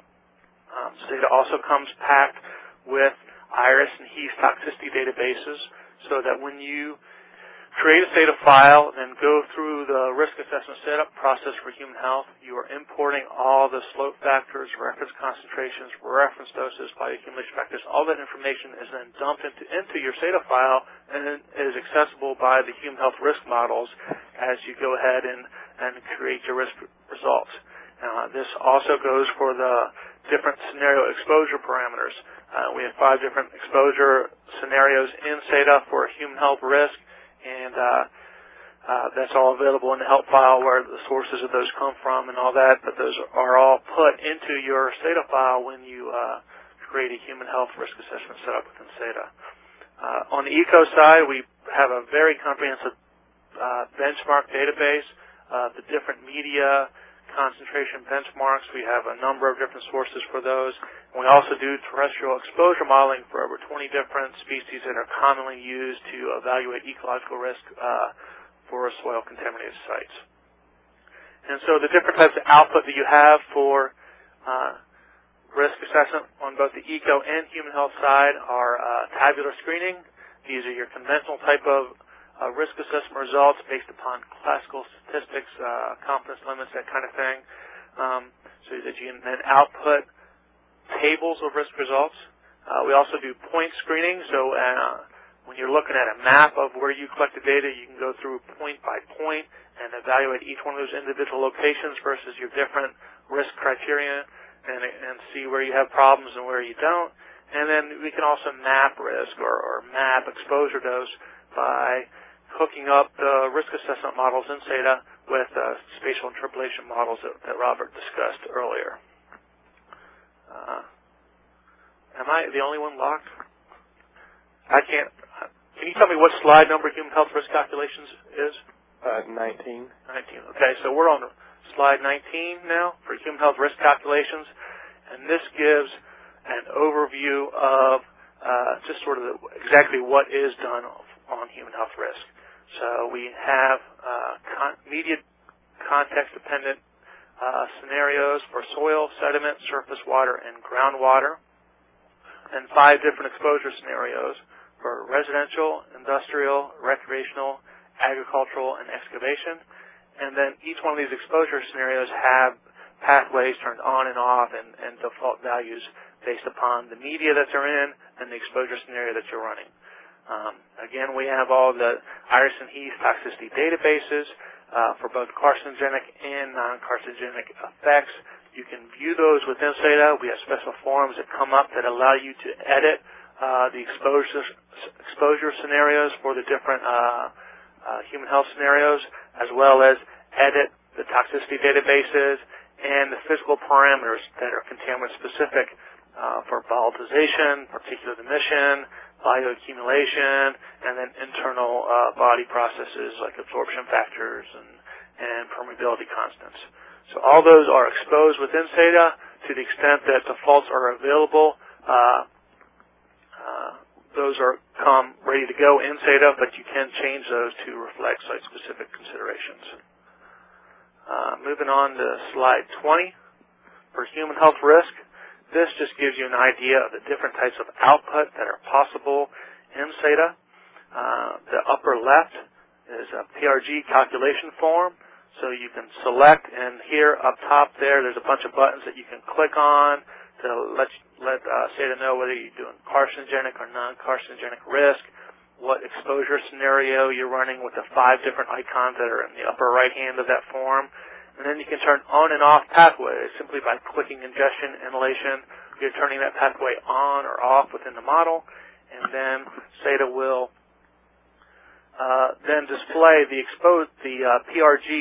SADA also comes packed with IRIS and HEAS toxicity databases, so that when you create a SADA file and go through the risk assessment setup process for human health, you are importing all the slope factors, reference concentrations, reference doses, bioaccumulation factors. All that information is then dumped into your SADA file and then is accessible by the human health risk models as you go ahead and create your risk results. This also goes for the different scenario exposure parameters. We have 5 different exposure scenarios in SADA for human health risk, and that's all available in the help file where the sources of those come from and all that, but those are all put into your SADA file when you create a human health risk assessment setup within SADA. On the ECO side, we have a very comprehensive benchmark database, the different media concentration benchmarks. We have a number of different sources for those. And we also do terrestrial exposure modeling for over 20 different species that are commonly used to evaluate ecological risk for soil contaminated sites. And so the different types of output that you have for risk assessment on both the ECO and human health side are tabular screening. These are your conventional type of risk assessment results based upon classical statistics, confidence limits, that kind of thing, so that you can then output tables of risk results. We also do point screening, so when you're looking at a map of where you collected data, you can go through point by point and evaluate each one of those individual locations versus your different risk criteria and see where you have problems and where you don't. And then we can also map risk or map exposure dose by hooking up the risk assessment models in SADA with spatial interpolation models that Robert discussed earlier. Am I the only one locked? I can't. Can you tell me what slide number human health risk calculations is? 19. 19. Okay, so we're on slide 19 now for human health risk calculations, and this gives an overview of just sort of exactly what is done on human health risk. So we have media context-dependent scenarios for soil, sediment, surface water, and groundwater, and 5 different exposure scenarios for residential, industrial, recreational, agricultural, and excavation. And then each one of these exposure scenarios have pathways turned on and off and default values based upon the media that they're in and the exposure scenario that you're running. Again, we have all the IRIS and HEAS toxicity databases for both carcinogenic and non-carcinogenic effects. You can view those within SADA. We have special forums that come up that allow you to edit the exposure scenarios for the different human health scenarios, as well as edit the toxicity databases and the physical parameters that are contaminant-specific for volatilization, particulate emission, bioaccumulation, and then internal body processes like absorption factors and permeability constants. So all those are exposed within SADA to the extent that defaults are available. Those come ready to go in SADA, but you can change those to reflect site-specific considerations. Moving on to slide 20 for human health risk. This just gives you an idea of the different types of output that are possible in SADA. The upper left is a PRG calculation form, so you can select, and here up top there's a bunch of buttons that you can click on to let SADA know whether you're doing carcinogenic or non-carcinogenic risk, what exposure scenario you're running with the 5 different icons that are in the upper right hand of that form. And then you can turn on and off pathways simply by clicking ingestion, inhalation. You're turning that pathway on or off within the model, and then SADA will then display the PRG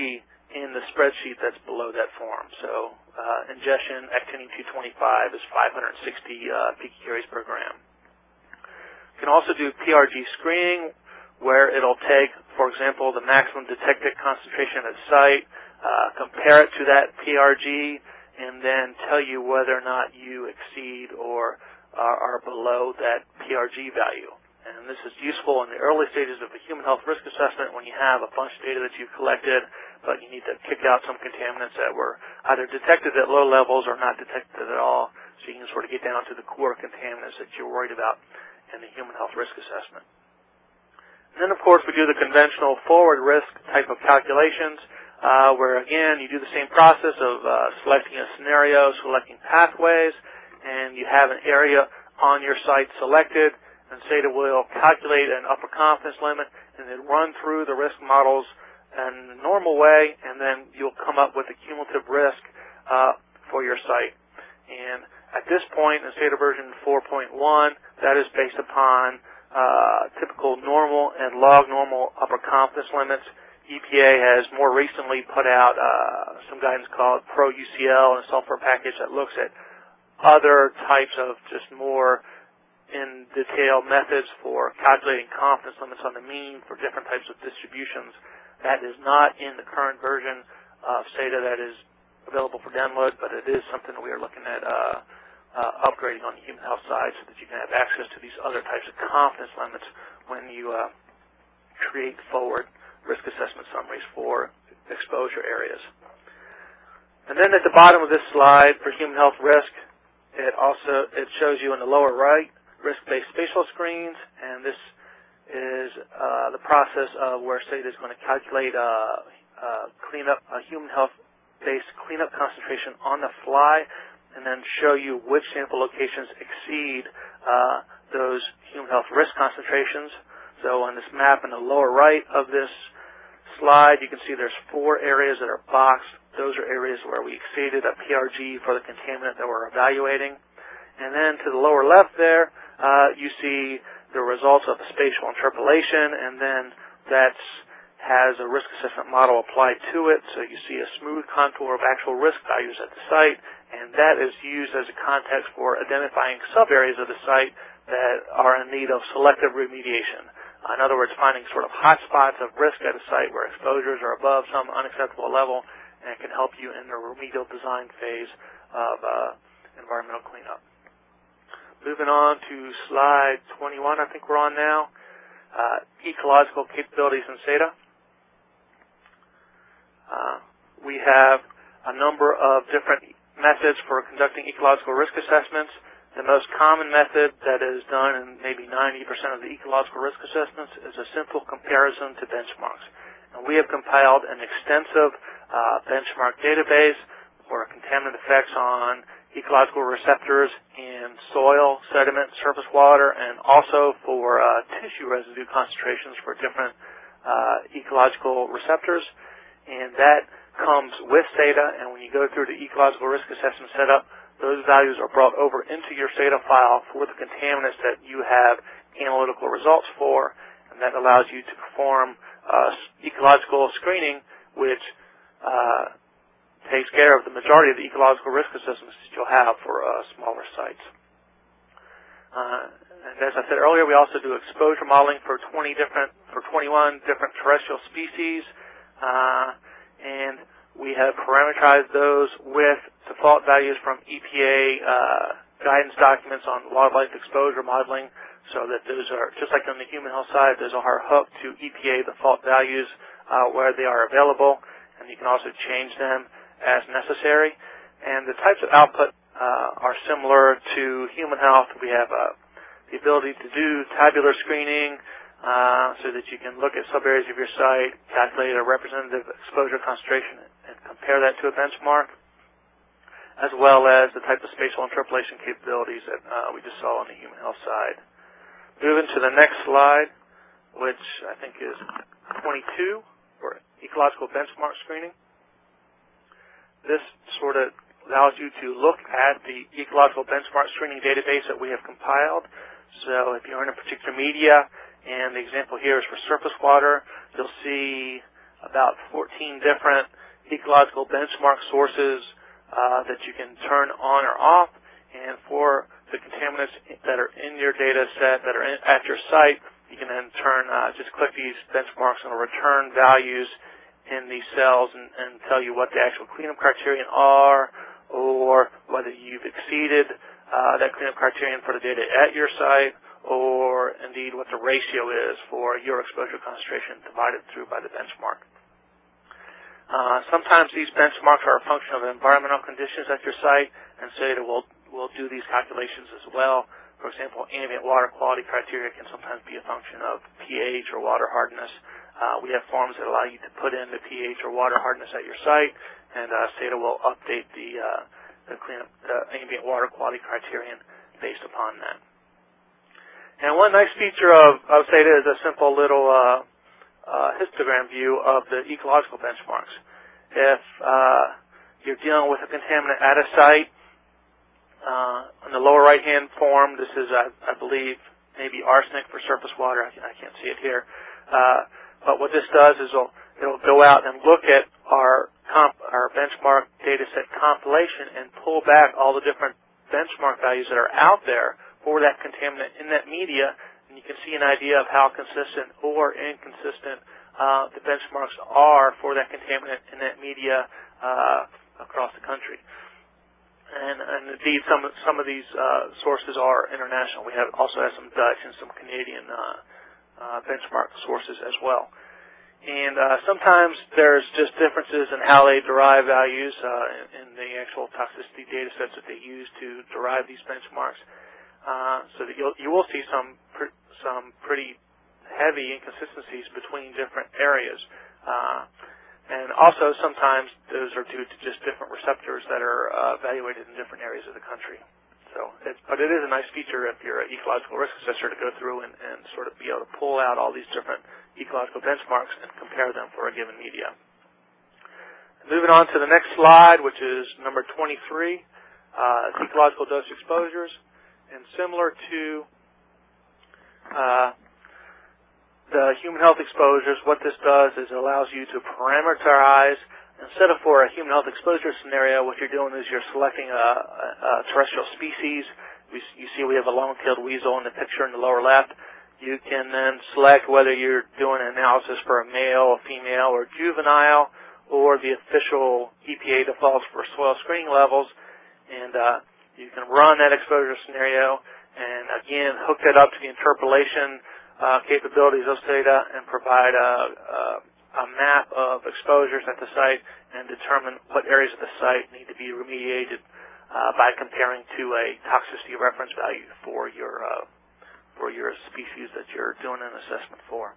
in the spreadsheet that's below that form. So ingestion actinium-225 is 560 picocuries per gram. You can also do PRG screening, where it'll take, for example, the maximum detected concentration at site, compare it to that PRG, and then tell you whether or not you exceed or are below that PRG value. And this is useful in the early stages of a human health risk assessment when you have a bunch of data that you've collected, but you need to kick out some contaminants that were either detected at low levels or not detected at all, so you can sort of get down to the core contaminants that you're worried about in the human health risk assessment. And then, of course, we do the conventional forward risk type of calculations, where, again, you do the same process of selecting a scenario, selecting pathways, and you have an area on your site selected, and SADA will calculate an upper confidence limit and then run through the risk models in the normal way, and then you'll come up with a cumulative risk for your site. And at this point, in SADA version 4.1, that is based upon typical normal and log normal upper confidence limits. EPA has more recently put out some guidance called Pro-UCL and a software package that looks at other types of just more in detail methods for calculating confidence limits on the mean for different types of distributions. That is not in the current version of SADA that is available for download, but it is something that we are looking at upgrading on the human health side so that you can have access to these other types of confidence limits when you create forward risk assessment summaries for exposure areas. And then at the bottom of this slide for human health risk, it shows you in the lower right risk-based spatial screens, and this is the process of where SADA is going to calculate a human health-based cleanup concentration on the fly, and then show you which sample locations exceed those human health risk concentrations. So on this map in the lower right of this slide, you can see there's 4 areas that are boxed. Those are areas where we exceeded a PRG for the contaminant that we're evaluating. And then to the lower left there, you see the results of the spatial interpolation, and then that has a risk assessment model applied to it. So you see a smooth contour of actual risk values at the site, and that is used as a context for identifying sub-areas of the site that are in need of selective remediation. In other words, finding sort of hot spots of risk at a site where exposures are above some unacceptable level, and it can help you in the remedial design phase of environmental cleanup. Moving on to slide 21, I think we're on now. Ecological capabilities in SADA. We have a number of different methods for conducting ecological risk assessments. The most common method that is done in maybe 90% of the ecological risk assessments is a simple comparison to benchmarks. And we have compiled an extensive benchmark database for contaminant effects on ecological receptors in soil, sediment, surface water, and also for tissue residue concentrations for different ecological receptors. And that comes with SADA, and when you go through the ecological risk assessment setup, those values are brought over into your SADA file for the contaminants that you have analytical results for, and that allows you to perform ecological screening, which takes care of the majority of the ecological risk assessments that you'll have for smaller sites. And as I said earlier, we also do exposure modeling for 21 different terrestrial species, and we have parameterized those with default values from EPA guidance documents on wildlife exposure modeling, so that those are, just like on the human health side, those are hooked to EPA default values where they are available, and you can also change them as necessary. And the types of output are similar to human health. We have the ability to do tabular screening so that you can look at sub-areas of your site, calculate a representative exposure concentration, and compare that to a benchmark, as well as the type of spatial interpolation capabilities that we just saw on the human health side. Moving to the next slide, which I think is 22, for ecological benchmark screening. This sort of allows you to look at the ecological benchmark screening database that we have compiled. So if you're in a particular media, and the example here is for surface water, you'll see about 14 different ecological benchmark sources that you can turn on or off, and for the contaminants that are in your data set that are at your site, you can then just click these benchmarks and it'll return values in these cells and tell you what the actual cleanup criterion are, or whether you've exceeded that cleanup criterion for the data at your site, or indeed what the ratio is for your exposure concentration divided through by the benchmark. Sometimes these benchmarks are a function of environmental conditions at your site, and SADA will do these calculations as well. For example, ambient water quality criteria can sometimes be a function of pH or water hardness. We have forms that allow you to put in the pH or water hardness at your site, and SADA will update the ambient water quality criterion based upon that. And one nice feature of SADA is a simple little histogram view of the ecological benchmarks. If you're dealing with a contaminant at a site, on the lower right-hand form, this is, I believe, maybe arsenic for surface water. I can't see it here. But what this does is it'll go out and look at our benchmark data set compilation and pull back all the different benchmark values that are out there for that contaminant in that media, and you can see an idea of how consistent or inconsistent the benchmarks are for that contaminant in that media across the country. And indeed, some of these sources are international. We also have some Dutch and some Canadian benchmark sources as well. And sometimes there's just differences in how they derive values in the actual toxicity data sets that they use to derive these benchmarks. So that you will see some pretty heavy inconsistencies between different areas. And also sometimes those are due to just different receptors that are evaluated in different areas of the country. But it is a nice feature if you're an ecological risk assessor to go through and sort of be able to pull out all these different ecological benchmarks and compare them for a given media. Moving on to the next slide, which is number 23, ecological dose exposures. And similar to the human health exposures, what this does is it allows you to parameterize. Instead of for a human health exposure scenario, what you're doing is you're selecting a terrestrial species. You see we have a long-tailed weasel in the picture in the lower left. You can then select whether you're doing an analysis for a male, a female, or juvenile, or the official EPA defaults for soil screening levels. And you can run that exposure scenario and, again, hook that up to the interpolation capabilities of SADA and provide a map of exposures at the site and determine what areas of the site need to be remediated by comparing to a toxicity reference value for your species that you're doing an assessment for.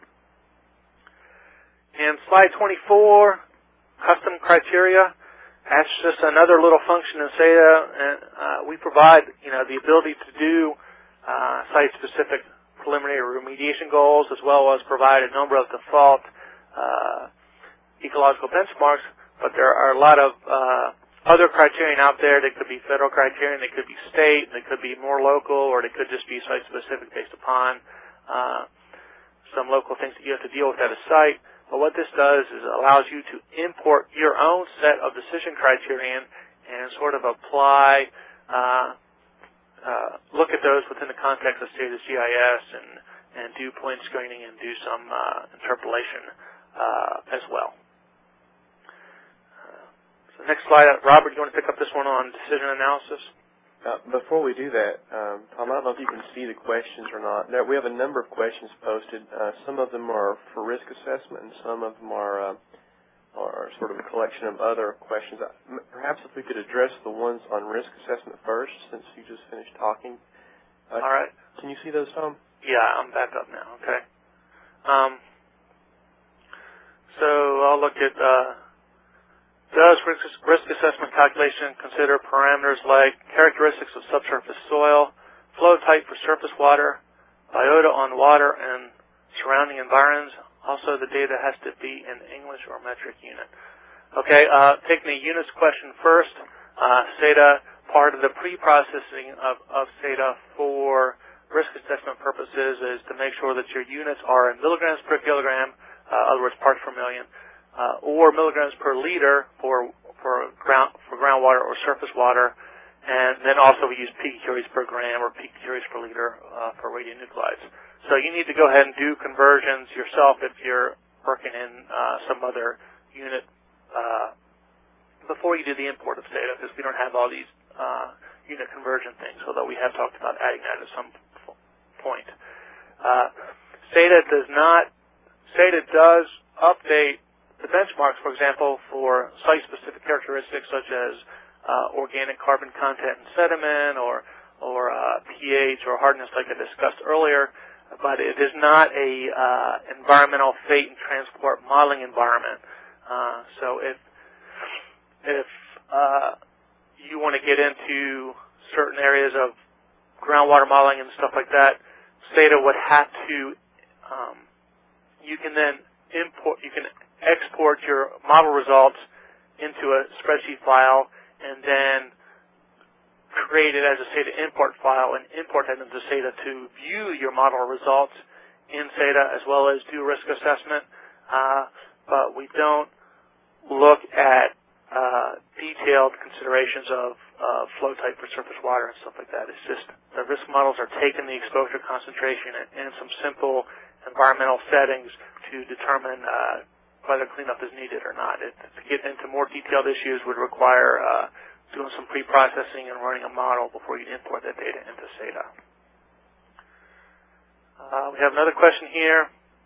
And slide 24, custom criteria. That's just another little function in SADA, and we provide the ability to do site-specific preliminary remediation goals, as well as provide a number of default ecological benchmarks, but there are a lot of other criterion out there. They could be federal criterion, they could be state, they could be more local, or they could just be site-specific based upon some local things that you have to deal with at a site. But what this does is it allows you to import your own set of decision criterion and sort of apply, look at those within the context of SADA's GIS and do point screening and do some interpolation as well. So next slide, Robert, you want to pick up this one on decision analysis? Before we do that, Tom, I don't know if you can see the questions or not. We have a number of questions posted. Some of them are for risk assessment, and some of them are sort of a collection of other questions. Perhaps if we could address the ones on risk assessment first, since you just finished talking. All right. Can you see those, Tom? Yeah, I'm back up now. Okay. So I'll look at. Does risk assessment calculation consider parameters like characteristics of subsurface soil, flow type for surface water, biota on water and surrounding environs? Also, the data has to be in English or metric unit. Okay, taking the units question first, SADA, part of the pre-processing of SADA for risk assessment purposes is to make sure that your units are in milligrams per kilogram, in other words, parts per million. or milligrams per liter for groundwater or surface water, and then also we use picocuries per gram or picocuries per liter for radionuclides. So you need to go ahead and do conversions yourself if you're working in some other unit before you do the import of SATA, because we don't have all these unit conversion things, although we have talked about adding that at some point. SATA does update the benchmarks, for example, for site-specific characteristics such as organic carbon content in sediment or pH or hardness, like I discussed earlier, but it is not a environmental fate and transport modeling environment. So if you want to get into certain areas of groundwater modeling and stuff like that, SATA would have to, you can then export your model results into a spreadsheet file and then create it as a SATA import file and import that into SATA to view your model results in SATA as well as do risk assessment. But we don't look at detailed considerations of flow type for surface water and stuff like that. It's just the risk models are taking the exposure concentration and some simple environmental settings to determine whether cleanup is needed or not. To get into more detailed issues would require doing some pre-processing and running a model before you import that data into SATA. We have another question here.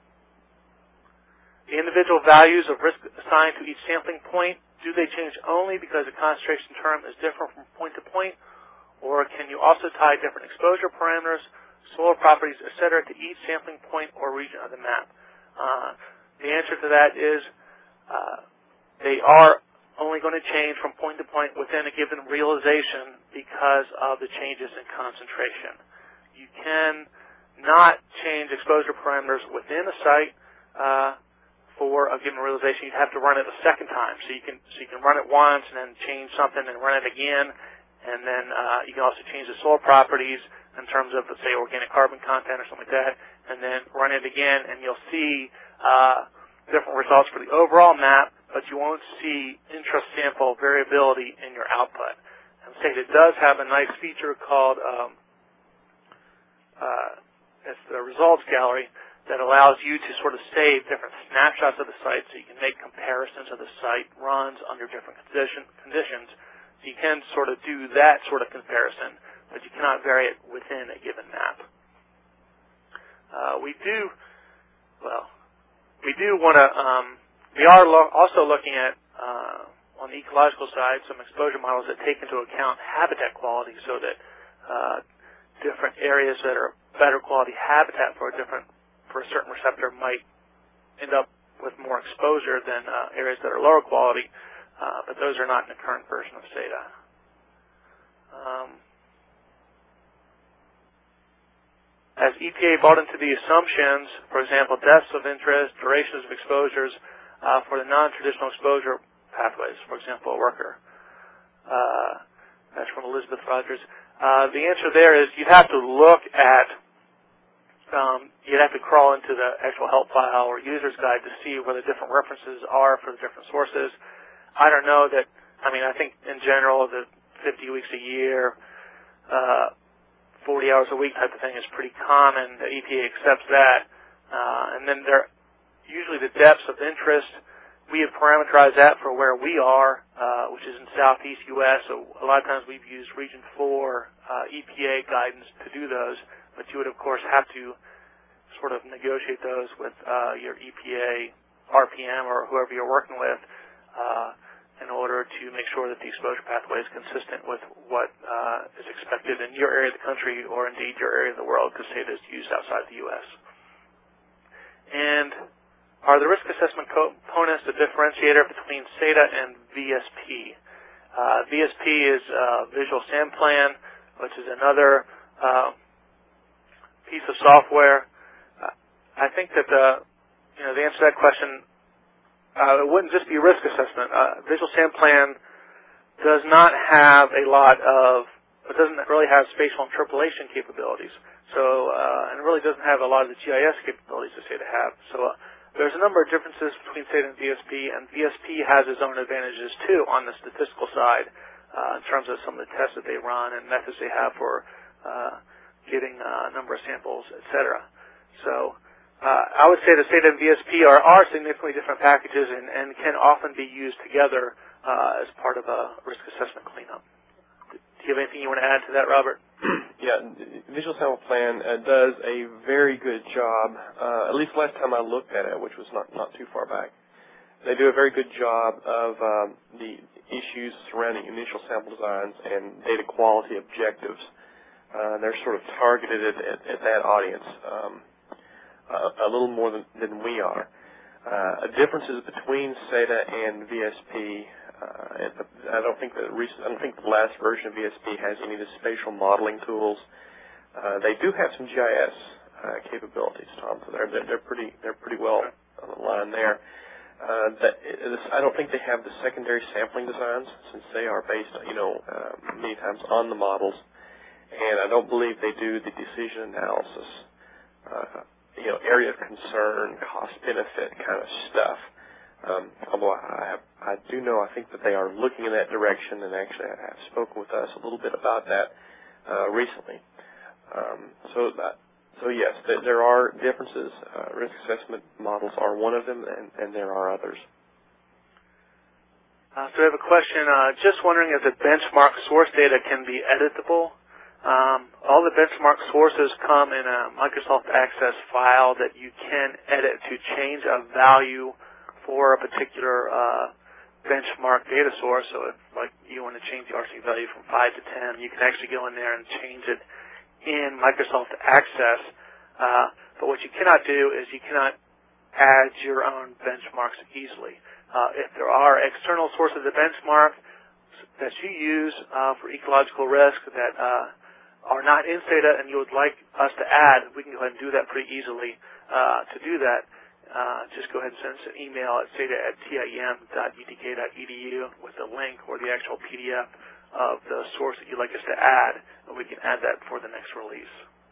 The individual values of risk assigned to each sampling point, do they change only because the concentration term is different from point to point, or can you also tie different exposure parameters, soil properties, etc. to each sampling point or region of the map? The answer to that is they are only going to change from point to point within a given realization because of the changes in concentration. You can not change exposure parameters within a site for a given realization. You'd have to run it a second time. So you can run it once and then change something and run it again, and then you can also change the soil properties in terms of, let's say, organic carbon content or something like that, and then run it again, and you'll see different results for the overall map, but you won't see intra-sample variability in your output. And SATA does have a nice feature called it's the results gallery that allows you to sort of save different snapshots of the site so you can make comparisons of the site runs under different conditions. So you can sort of do that sort of comparison, but you cannot vary it within a given map. We are also looking at, on the ecological side, some exposure models that take into account habitat quality so that different areas that are better quality habitat for a certain receptor might end up with more exposure than areas that are lower quality, but those are not in the current version of SATA. As EPA bought into the assumptions, for example, depths of interest, durations of exposures for the non-traditional exposure pathways, for example, a worker. That's from Elizabeth Rogers. The answer there is you'd have to look at, you'd have to crawl into the actual help file or user's guide to see where the different references are for the different sources. I don't know that, I think in general the 50 weeks a year, 40 hours a week type of thing is pretty common. The EPA accepts that. And then usually the depths of interest, we have parameterized that for where we are, which is in southeast U.S. So a lot of times we've used Region 4 EPA guidance to do those, but you would, of course, have to sort of negotiate those with your EPA RPM or whoever you're working with in order to make sure that the exposure pathway is consistent with what is expected in your area of the country or indeed your area of the world, because SATA is used outside the U.S. And are the risk assessment components the differentiator between SATA and VSP? VSP is Visual SAM Plan, which is another piece of software. I think that the answer to that question, it wouldn't just be risk assessment. Visual SAM Plan does not have it doesn't really have spatial interpolation capabilities. So, and it really doesn't have a lot of the GIS capabilities that SATA have. So, there's a number of differences between SATA and VSP, and VSP has its own advantages too on the statistical side in terms of some of the tests that they run and methods they have for getting a number of samples, etc. So I would say that SATA and VSP are significantly different packages and can often be used together as part of a risk assessment cleanup. Do you have anything you want to add to that, Robert? Yeah, Visual Sample Plan does a very good job, at least last time I looked at it, which was not too far back. They do a very good job of the issues surrounding initial sample designs and data quality objectives. They're sort of targeted at that audience a little more than we are. Differences between SATA and VSP. I don't think the last version of VSP has any of the spatial modeling tools. They do have some GIS capabilities, Tom. So they're pretty well aligned there. I don't think they have the secondary sampling designs, since they are based, many times on the models, and I don't believe they do the decision analysis, area of concern, cost benefit kind of stuff. Although I do know, I think that they are looking in that direction, and actually have spoken with us a little bit about that recently. So yes, there are differences. Risk assessment models are one of them, and there are others. So we have a question. Just wondering if the benchmark source data can be editable. All the benchmark sources come in a Microsoft Access file that you can edit to change a value for a particular benchmark data source. So if you want to change the RC value from 5 to 10, you can actually go in there and change it in Microsoft Access. But what you cannot do is you cannot add your own benchmarks easily. If there are external sources of benchmark that you use for ecological risk that are not in SATA and you would like us to add, we can go ahead and do that pretty easily. To do that, just go ahead and send us an email at sata@tim.utk.edu with a link or the actual PDF of the source that you'd like us to add, and we can add that for the next release.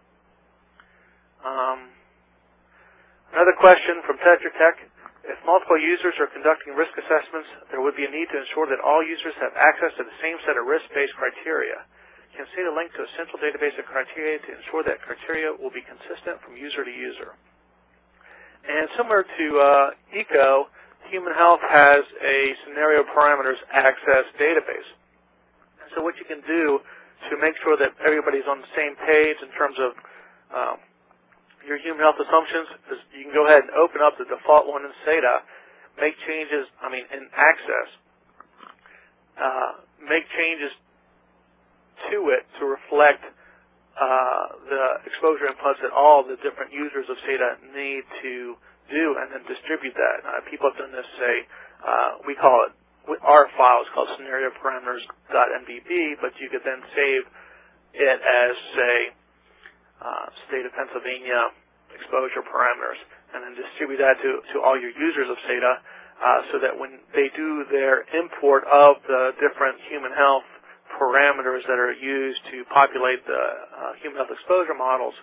Another question from Tetra Tech. If multiple users are conducting risk assessments, there would be a need to ensure that all users have access to the same set of risk-based criteria. Can SATA link to a central database of criteria to ensure that criteria will be consistent from user to user? And similar to ECO, Human Health has a scenario parameters access database. So what you can do to make sure that everybody's on the same page in terms of your human health assumptions is you can go ahead and open up the default one in SATA, make changes, in Access, make changes to it to reflect the exposure inputs that all the different users of SATA need to do, and then distribute that. People have done this, we call it, our file is called scenario parameters.mdb, but you could then save it as, State of Pennsylvania exposure parameters, and then distribute that to all your users of SATA, so that when they do their import of the different human health parameters that are used to populate the human health exposure models,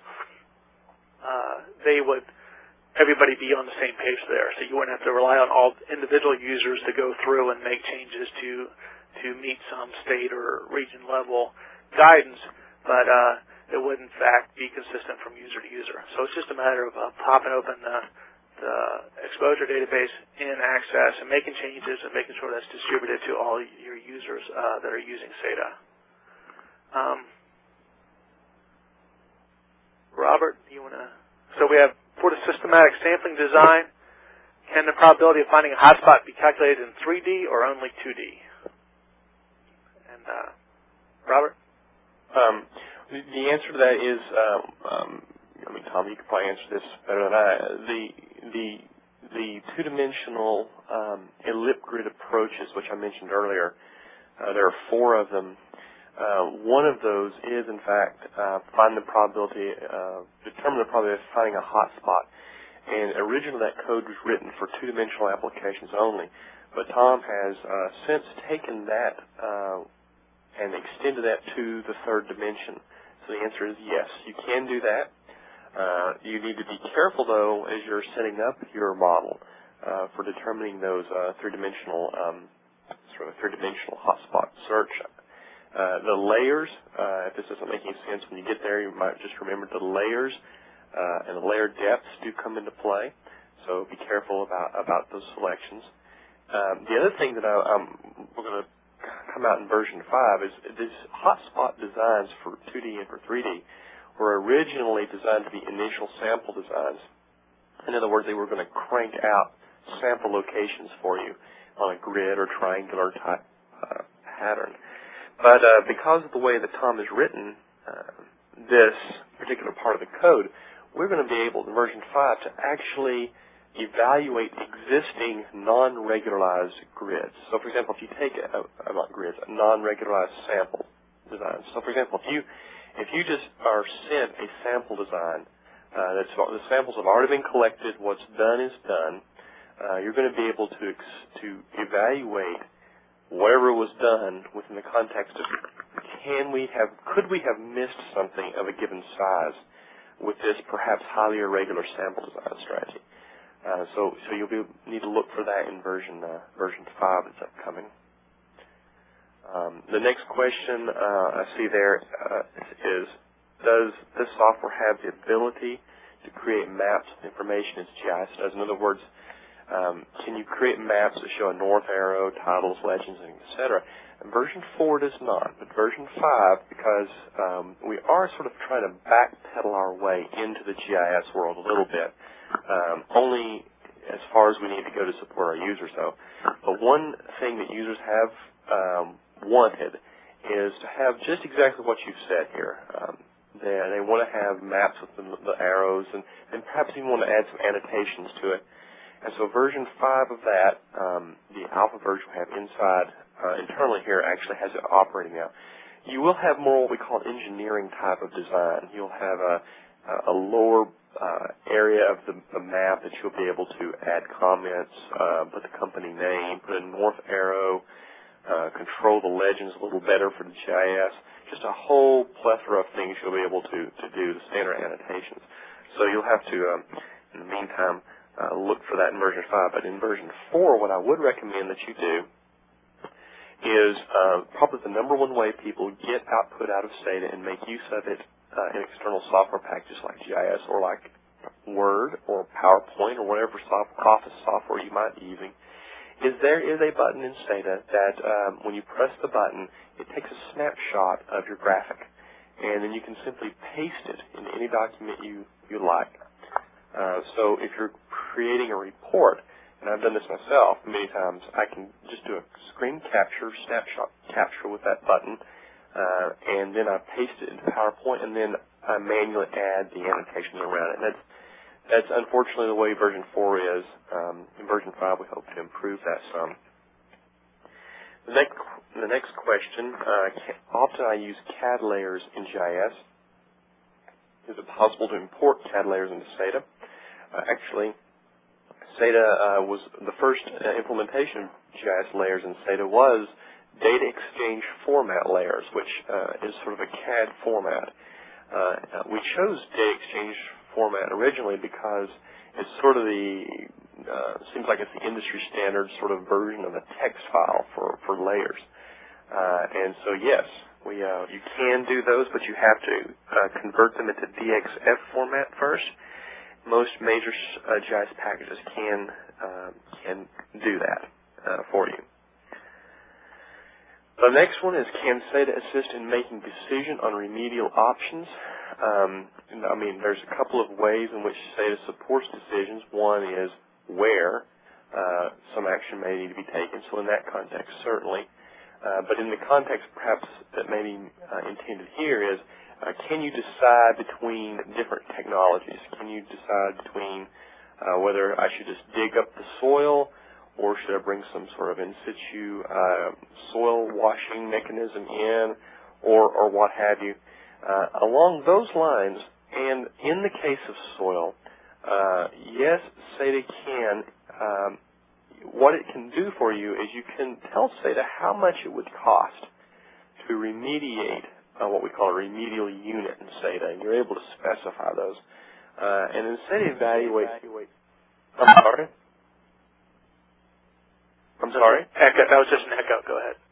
everybody be on the same page there. So you wouldn't have to rely on all individual users to go through and make changes to meet some state or region level guidance, but it would in fact be consistent from user to user. So it's just a matter of popping open the exposure database in Access and making changes and making sure that's distributed to all your users that are using SATA. Robert, you want to? So we have, for the systematic sampling design, can the probability of finding a hotspot be calculated in 3D or only 2D? And Robert? The answer to that is, Tom, you could probably answer this better than I. The two-dimensional elliptic grid approaches, which I mentioned earlier, there are 4 of them. One of those is, in fact, determine the probability of finding a hotspot. And originally that code was written for two-dimensional applications only. But Tom has since taken that and extended that to the 3rd dimension. So the answer is yes, you can do that. You need to be careful, though, as you're setting up your model for determining those three-dimensional hotspot search. The layers, if this doesn't make any sense when you get there, you might just remember the layers and the layer depths do come into play. So be careful about those selections. The other thing that we're going to come out in version 5 is these hotspot designs for 2D and for 3D were originally designed to be initial sample designs. In other words, they were going to crank out sample locations for you on a grid or triangular type pattern. But because of the way that Tom has written this particular part of the code, we're going to be able, in version 5, to actually evaluate existing non-regularized grids. So, for example, if you take not grids, a non-regularized sample design. So, for example, if you just are sent a sample design, the samples have already been collected, what's done is done, you're going to be able to evaluate whatever was done within the context of could we have missed something of a given size with this perhaps highly irregular sample design strategy. So you'll need to look for that in version 5 that's upcoming. The next question I see there is, does this software have the ability to create maps of information as GIS does? In other words, can you create maps that show a north arrow, titles, legends, and etc.? And version 4 does not, but version 5, because we are sort of trying to backpedal our way into the GIS world a little bit, only as far as we need to go to support our users, though. But one thing that users have wanted is to have just exactly what you've said here. They want to have maps with the arrows, and perhaps even want to add some annotations to it. And so version 5 of that, the alpha version we have inside internally here, actually has it operating now. You will have more what we call engineering type of design. You'll have a lower area of the map that you'll be able to add comments, put the company name, put a north arrow, control the legends a little better for the GIS. Just a whole plethora of things you'll be able to do, the standard annotations. So you'll have to, in the meantime, look for that in version 5. But in version 4, what I would recommend that you do is probably the number one way people get output out of SATA and make use of it in external software packages like GIS or like Word or PowerPoint or whatever office software you might be using, is there is a button in SATA that when you press the button, it takes a snapshot of your graphic. And then you can simply paste it into any document you like. So if you're creating a report, and I've done this myself many times, I can just do a screen capture, snapshot capture with that button, and then I paste it into PowerPoint, and then I manually add the annotations around it. That's unfortunately the way version 4 is. In version 5, we hope to improve that some. The next question, often I use CAD layers in GIS. Is it possible to import CAD layers into SATA? Actually, SATA was the first implementation of GIS layers in SATA was data exchange format layers, which is sort of a CAD format. We chose data exchange format originally because it's sort of seems like it's the industry standard sort of version of a text file for layers. And so yes, you can do those, but you have to convert them into DXF format first. Most major GIS packages can do that for you. The next one is, can SATA assist in making decision on remedial options? I mean, there's a couple of ways in which SATA supports decisions. One is where some action may need to be taken. So in that context, certainly. But in the context perhaps that may be intended here is, can you decide between different technologies? Can you decide between whether I should just dig up the soil or should I bring some sort of in situ soil washing mechanism in or what have you? Along those lines, and in the case of soil, yes, SATA can. What it can do for you is you can tell SATA how much it would cost to remediate what we call a remedial unit in SATA, and you're able to specify those. And then SATA evaluates. I'm sorry? Echo. That was just an echo. Go ahead.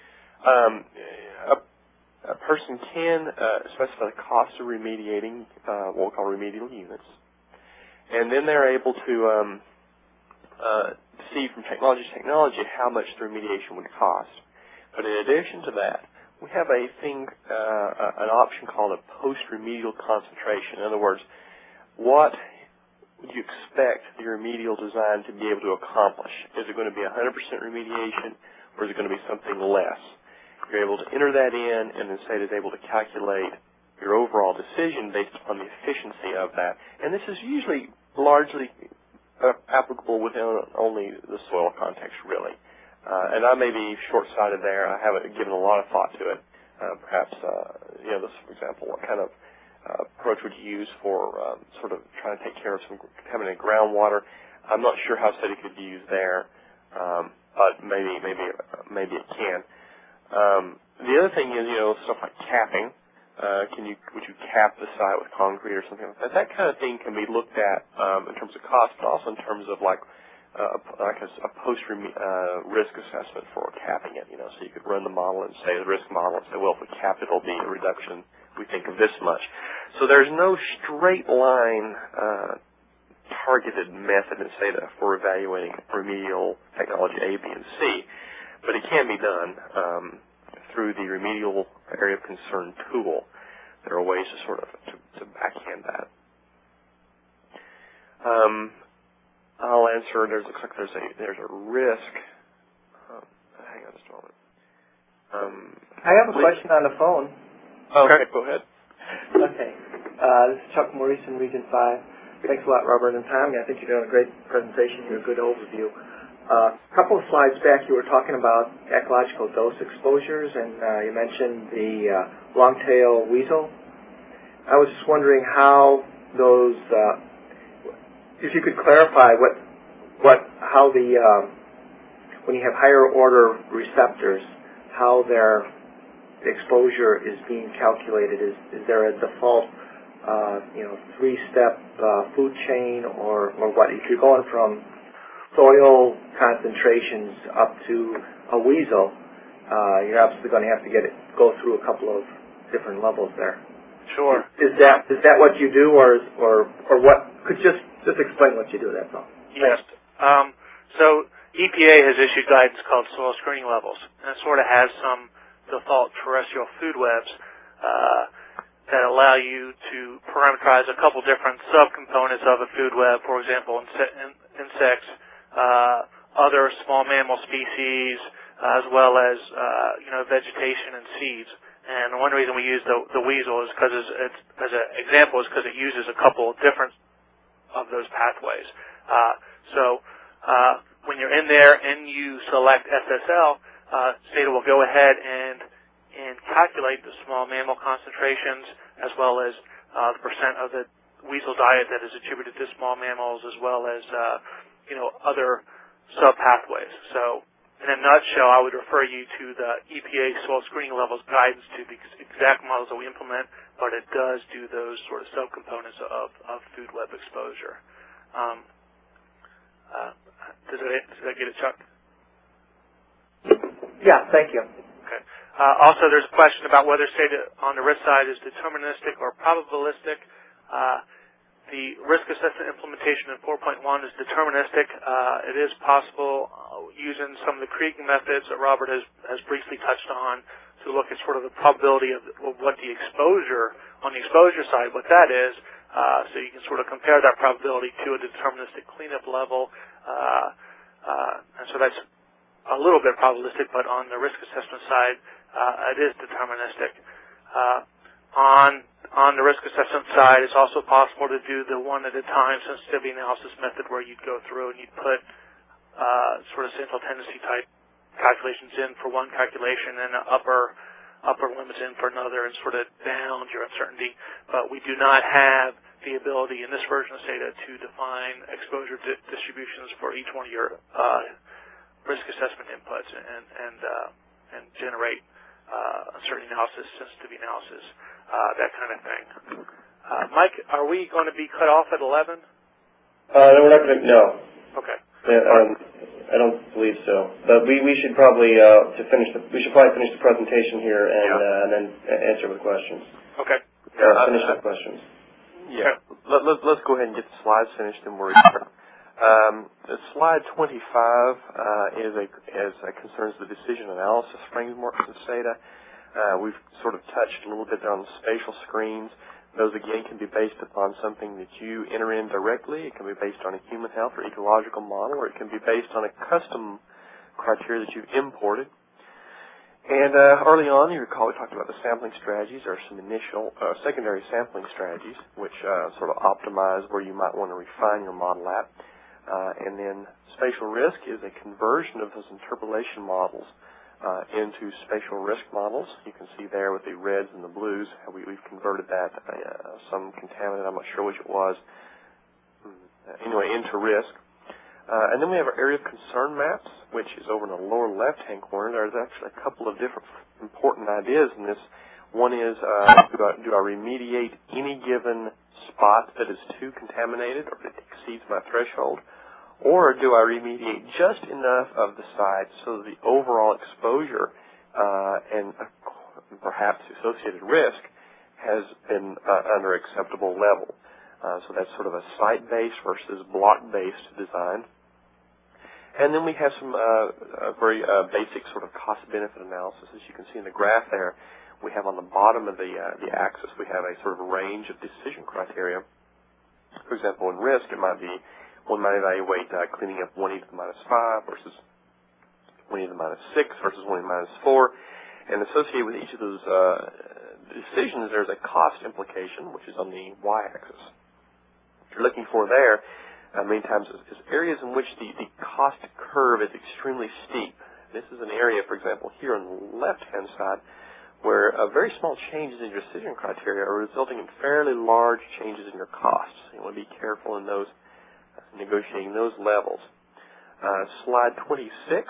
A person can specify the cost of remediating what we call remedial units. And then they're able to see from technology to technology how much the remediation would cost. But in addition to that, we have an option called a post-remedial concentration. In other words, what would you expect the remedial design to be able to accomplish? Is it going to be 100% remediation, or is it going to be something less? You're able to enter that in, and then SATA is able to calculate your overall decision based upon the efficiency of that. And this is usually largely applicable within only the soil context, really. And I may be short-sighted there. I haven't given a lot of thought to it. Perhaps, this, for example, what kind of approach would you use for sort of trying to take care of some contaminated groundwater? I'm not sure how SATA could be used there, but maybe it can. The other thing is, stuff like capping. Would you cap the site with concrete or something like that? That kind of thing can be looked at in terms of cost, but also in terms of like a post-risk assessment for capping it. So you could run the model and say the risk model and say, well, if we cap it, it'll be a reduction. We think of this much. So there's no straight line targeted method in SATA for evaluating remedial technology A, B, and C, but it can be done through the remedial area of concern tool. There are ways to sort of to backhand that. I'll answer. Looks like there's a risk. Hang on just a moment. I have a question on the phone. Okay, go ahead. Okay. This is Chuck Maurice in Region 5. Thanks a lot, Robert and Tommy. I think you're doing a great presentation here, a good overview. A couple of slides back, you were talking about ecological dose exposures, and you mentioned the long-tail weasel. I was just wondering how those, if you could clarify how when you have higher order receptors, how their exposure is being calculated. Is there a default, three-step food chain, or what? If you're going from soil concentrations up to a weasel, you're obviously going to have to go through a couple of different levels there. Sure. Is that what you do, or what? Could just explain what you do? That's all. Yes. So EPA has issued guidance called soil screening levels, and it sort of has some default terrestrial food webs that allow you to parameterize a couple different subcomponents of a food web. For example, insects, other small mammal species, as well as vegetation and seeds. And one reason we use the weasel is because as an example is because it uses a couple different of those pathways. So when you're in there and you select SSL, SATA will go ahead and calculate the small mammal concentrations as well as the percent of the weasel diet that is attributed to small mammals, as well as other sub-pathways. So in a nutshell, I would refer you to the EPA soil screening levels guidance to the exact models that we implement, but it does do those sort of subcomponents of food web exposure. Does that get it, Chuck? Yeah, thank you. Okay. Also, there's a question about whether SATA on the risk side is deterministic or probabilistic. The risk assessment implementation in 4.1 is deterministic. It is possible using some of the kriging methods that Robert has briefly touched on to look at sort of the probability of what the exposure, on the exposure side, what that is. So you can sort of compare that probability to a deterministic cleanup level. And so that's a little bit probabilistic, but on the risk assessment side, it is deterministic. On the risk assessment side, it's also possible to do the one-at-a-time sensitivity analysis method where you'd go through and you'd put sort of central tendency type calculations in for one calculation and upper limits in for another, and sort of bound your uncertainty. But we do not have the ability in this version of SATA to define exposure distributions for each one of your risk assessment inputs and generate uncertainty analysis, sensitivity analysis, that kind of thing. Mike, are we going to be cut off at 11? No, we're not going to. No. Okay. I don't believe so. But we should probably finish the presentation here and then answer the questions. Okay. Finish the questions. Yeah. Let's go ahead and get the slides finished, and we'll return. Slide 25 concerns the decision analysis frameworks of SATA. We've sort of touched a little bit there on the spatial screens. Those, again, can be based upon something that you enter in directly. It can be based on a human health or ecological model, or it can be based on a custom criteria that you've imported. And early on, you recall we talked about the sampling strategies. There are some initial secondary sampling strategies, which sort of optimize where you might want to refine your model at. And then spatial risk is a conversion of those interpolation models into spatial risk models. You can see there with the reds and the blues how we've converted that, some contaminant, I'm not sure which it was, anyway, into risk. And then we have our area of concern maps, which is over in the lower left-hand corner. There's actually a couple of different important ideas in this. One is, do I remediate any given spot that is too contaminated or that exceeds my threshold? Or do I remediate just enough of the site so that the overall exposure and perhaps associated risk has been under acceptable level? So that's sort of a site-based versus block-based design. And then we have some very basic sort of cost-benefit analysis. As you can see in the graph there, we have on the bottom of the axis, we have a sort of range of decision criteria. For example, in risk, it might be one might evaluate cleaning up 1 e to the minus 5 versus 1 e to the minus 6 versus 1 e to the minus 4. And associated with each of those decisions, there's a cost implication, which is on the y-axis. What you're looking for there, many times, is areas in which the cost curve is extremely steep. This is an area, for example, here on the left-hand side, where very small changes in your decision criteria are resulting in fairly large changes in your costs. You want to be careful in those negotiating those levels. Slide 26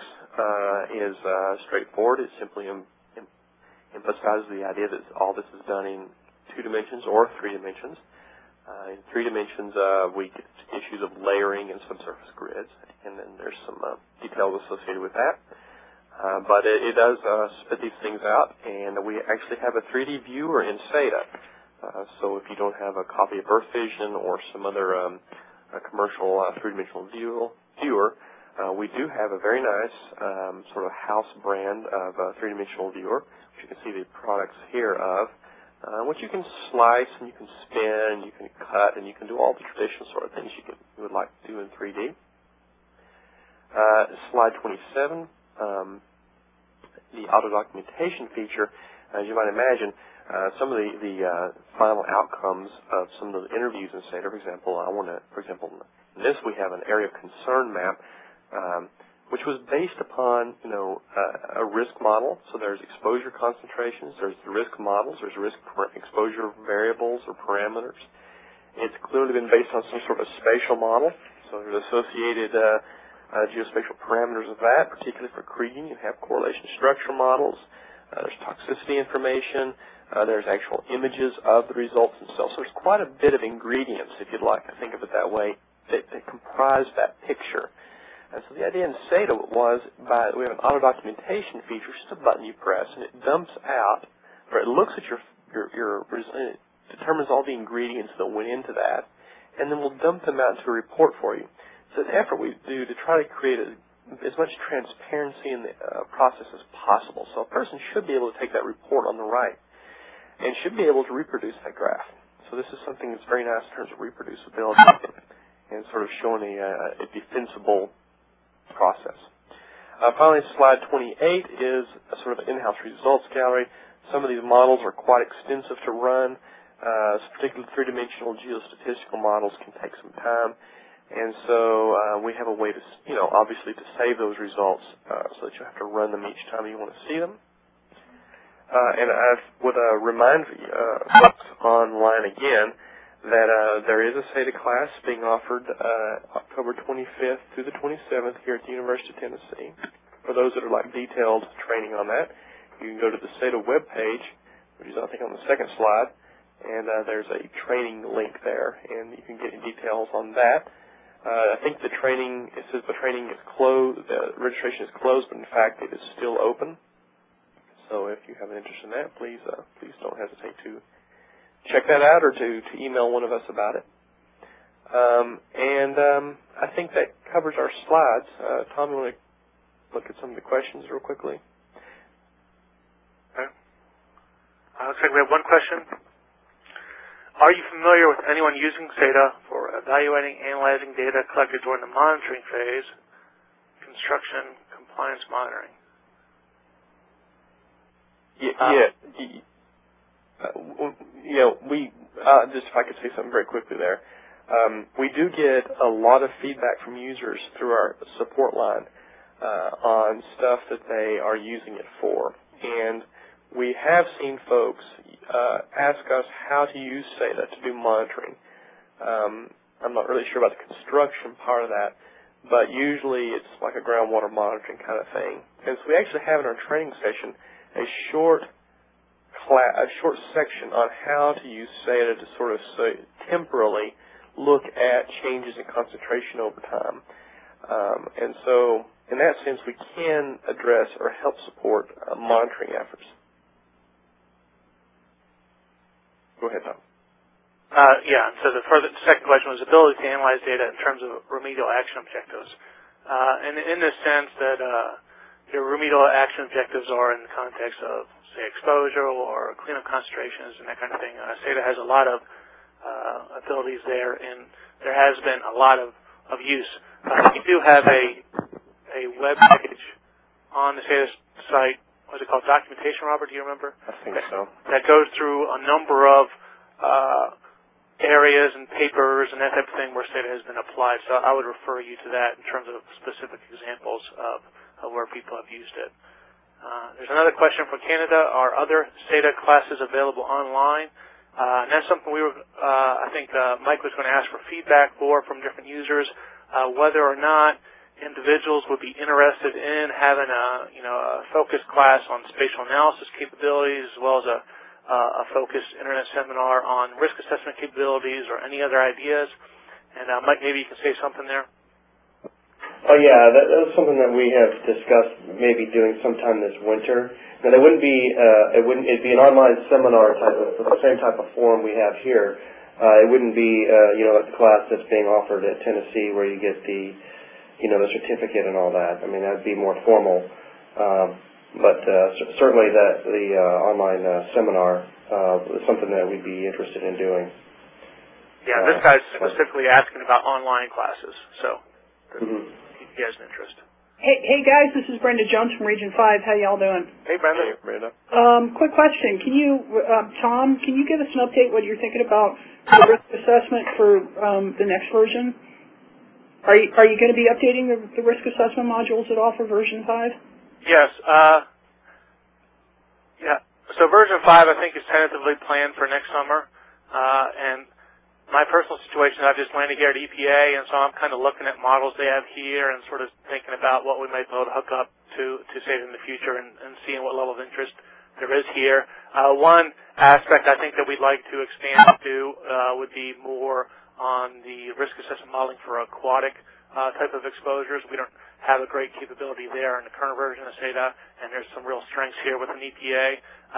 is straightforward. It simply emphasizes the idea that all this is done in 2 dimensions or 3 dimensions. In 3 dimensions, we get issues of layering and subsurface grids, and then there's some details associated with that. But it does spit these things out, and we actually have a 3D viewer in SATA. So if you don't have a copy of EarthVision or some other commercial 3-dimensional viewer, we do have a very nice sort of house brand of 3-dimensional viewer, which you can see the products here of, which you can slice and you can spin, you can cut, and you can do all the traditional sort of things you would like to do in 3D. Slide 27, the auto-documentation feature, as you might imagine, some of the final outcomes of some of the interviews in SATA, for example, in this we have an area of concern map, which was based upon, a risk model. So there's exposure concentrations, there's the risk models, there's risk exposure variables or parameters. It's clearly been based on some sort of spatial model. So there's associated geospatial parameters of that, particularly for kriging. You have correlation structure models. There's toxicity information. There's actual images of the results themselves. So there's quite a bit of ingredients, if you'd like to think of it that way, that comprise that picture. And so the idea in SATA was we have an auto-documentation feature, just a button you press, and it dumps out, or it looks at your it determines all the ingredients that went into that, and then we'll dump them out into a report for you. So the effort we do to try to create as much transparency in the process as possible. So a person should be able to take that report on the right and should be able to reproduce that graph. So this is something that's very nice in terms of reproducibility and sort of showing a defensible process. Finally, slide 28 is a sort of in-house results gallery. Some of these models are quite extensive to run. Particularly 3-dimensional geostatistical models can take some time. And so we have a way to, obviously to save those results so that you have to run them each time you want to see them. And I would remind folks online again that there is a SATA class being offered October 25th through the 27th here at the University of Tennessee. For those that would like detailed training on that, you can go to the SATA webpage, which is, I think, on the second slide, and there's a training link there, and you can get details on that. I think it says the training is closed, the registration is closed, but in fact it is still open. So if you have an interest in that, please don't hesitate to check that out or to email one of us about it. I think that covers our slides. Tom, you want to look at some of the questions real quickly? Okay. Looks like we have one question. Are you familiar with anyone using SADA for evaluating, analyzing data collected during the monitoring phase, construction, compliance monitoring? Just if I could say something very quickly there. We do get a lot of feedback from users through our support line on stuff that they are using it for. And we have seen folks ask us how to use SADA to do monitoring. I'm not really sure about the construction part of that, but usually it's like a groundwater monitoring kind of thing. And so we actually have in our training session a short section on how to use SADA to sort of temporally look at changes in concentration over time. And so in that sense, we can address or help support monitoring efforts. Go ahead, Tom. So the second question was ability to analyze data in terms of remedial action objectives. And in the sense that your remedial action objectives are in the context of, say, exposure or cleanup concentrations and that kind of thing, SADA has a lot of abilities there, and there has been a lot of use. We do have a web page on the SADA site. What's it called? Documentation, Robert? Do you remember? I think so. That goes through a number of areas and papers and that type of thing where SADA has been applied. So I would refer you to that in terms of specific examples of where people have used it. There's another question from Canada. Are other SADA classes available online? And that's something I think Mike was going to ask for feedback from different users, whether or not individuals would be interested in having a focused class on spatial analysis capabilities, as well as a focused internet seminar on risk assessment capabilities or any other ideas. And Mike, maybe you can say something there. Oh yeah, that was something that we have discussed maybe doing sometime this winter. Now it'd be an online seminar the same type of forum we have here. It wouldn't be like the class that's being offered at Tennessee where you get the the certificate and all that. I mean, that'd be more formal. But certainly the online seminar is something that we'd be interested in doing. Yeah, this guy's specifically asking about online classes, so he has an interest. Hey guys, this is Brenda Jones from Region 5. How y'all doing? Hey Brenda. Hey Brenda. Quick question. Can you, Tom, can you give us an update what you're thinking about the risk assessment for the next version? Are you going to be updating the risk assessment modules at all for version 5? Yes. Yeah. So version 5, I think, is tentatively planned for next summer. And my personal situation, I've just landed here at EPA, and so I'm kind of looking at models they have here and sort of thinking about what we might be able to hook up to SADA in the future and seeing what level of interest there is here. One aspect I think that we'd like to expand to would be more on the risk assessment modeling for aquatic type of exposures. We don't have a great capability there in the current version of SADA, and there's some real strengths here with an EPA.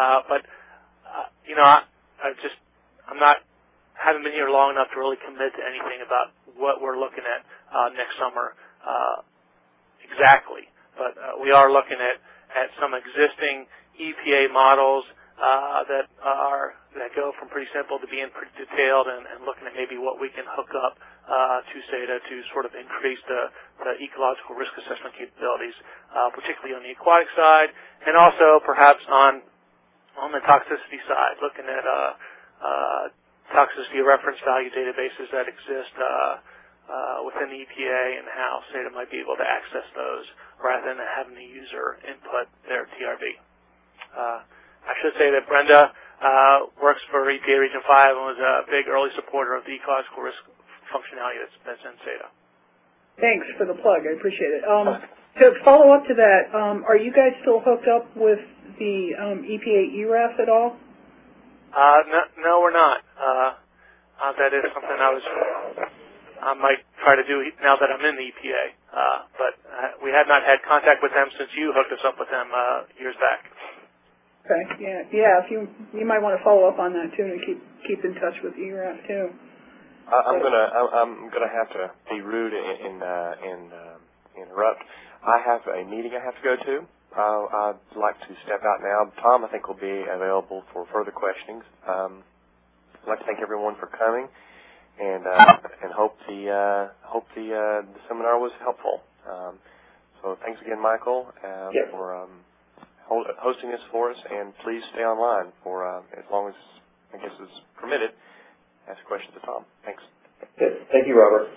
Haven't been here long enough to really commit to anything about what we're looking at next summer exactly. But we are looking at some existing EPA models that go from pretty simple to being pretty detailed, and looking at maybe what we can hook up to SADA to sort of increase the ecological risk assessment capabilities, particularly on the aquatic side, and also perhaps on the toxicity side, looking at toxicity reference value databases that exist within the EPA and how SADA might be able to access those rather than having the user input their TRV. I should say that Brenda works for EPA Region 5 and was a big early supporter of the ecological risk functionality that's in SADA. Thanks for the plug. I appreciate it. To follow up to that, are you guys still hooked up with the EPA ERAF at all? No, we're not. That is something I might try to do now that I'm in the EPA. But we have not had contact with them since you hooked us up with them years back. Okay. Yeah. If you might want to follow up on that too, and keep in touch with ERAF too. I'm gonna have to be rude and interrupt. I have a meeting I have to go to. I'd like to step out now. Tom, I think, will be available for further questionings. I'd like to thank everyone for coming, and hope the seminar was helpful. So thanks again, Michael, for hosting this for us, and please stay online for as long as I guess is permitted. Ask questions to Tom. Thanks. Good. Thank you, Robert.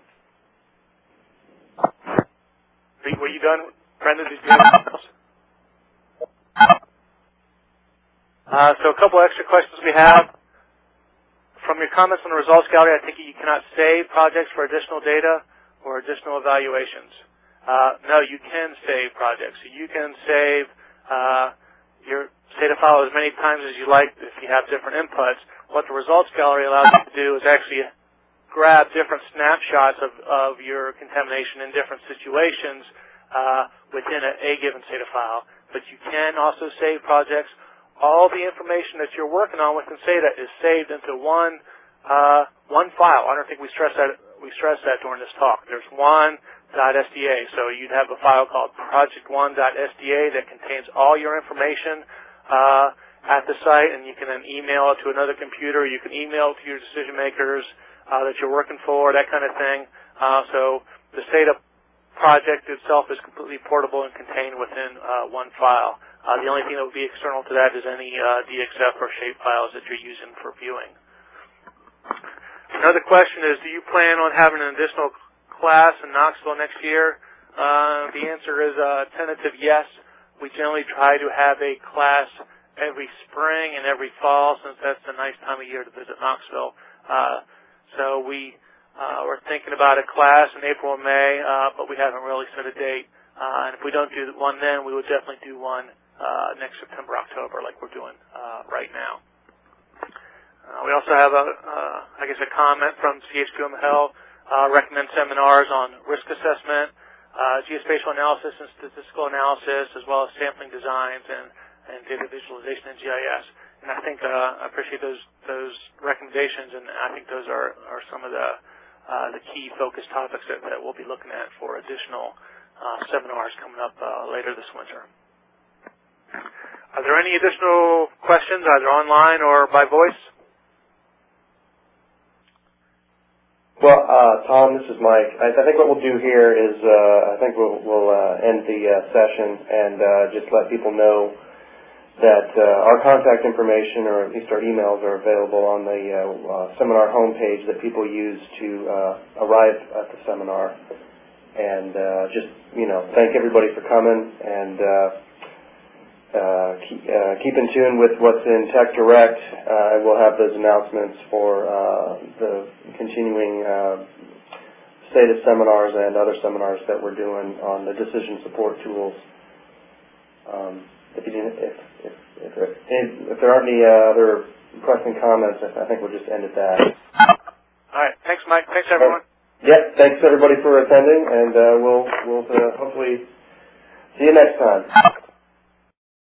Were you done, Brendan? Did you have anything else? So a couple extra questions we have. From your comments on the results gallery, I think you cannot save projects for additional data or additional evaluations. No, you can save projects. So you can save your SATA file as many times as you like if you have different inputs. What the results gallery allows you to do is actually grab different snapshots of your contamination in different situations within a given SATA file. But you can also save projects. All the information that you're working on within SATA is saved into one file. I don't think we stressed that during this talk. There's one .sda. So you'd have a file called project1.sda that contains all your information at the site, and you can then email it to another computer. You can email it to your decision makers that you're working for, that kind of thing. So the SATA project itself is completely portable and contained within one file. The only thing that would be external to that is any DXF or shape files that you're using for viewing. Another question is, do you plan on having an additional class in Knoxville next year? The answer is a tentative yes. We generally try to have a class every spring and every fall, since that's a nice time of year to visit Knoxville. So we're thinking about a class in April and May, but we haven't really set a date. And if we don't do one then, we would definitely do one next September, October, like we're doing right now. We also have a comment from CH2M Hell. Recommend seminars on risk assessment, geospatial analysis and statistical analysis, as well as sampling designs and data visualization in GIS. And I think I appreciate those recommendations, and I think those are some of the key focus topics that we'll be looking at for additional seminars coming up later this winter. Are there any additional questions, either online or by voice? Well, Tom, this is Mike. I think what we'll do here is I think we'll end the session and just let people know that our contact information, or at least our emails, are available on the seminar homepage that people use to arrive at the seminar. And just, thank everybody for coming, and keep in tune with what's in Tech Direct. We'll have those announcements for the continuing SATA seminars and other seminars that we're doing on the decision support tools. If there aren't any other pressing comments, I think we'll just end at that. All right. Thanks, Mike. Thanks, everyone. Yep. Thanks, everybody, for attending, and we'll hopefully see you next time.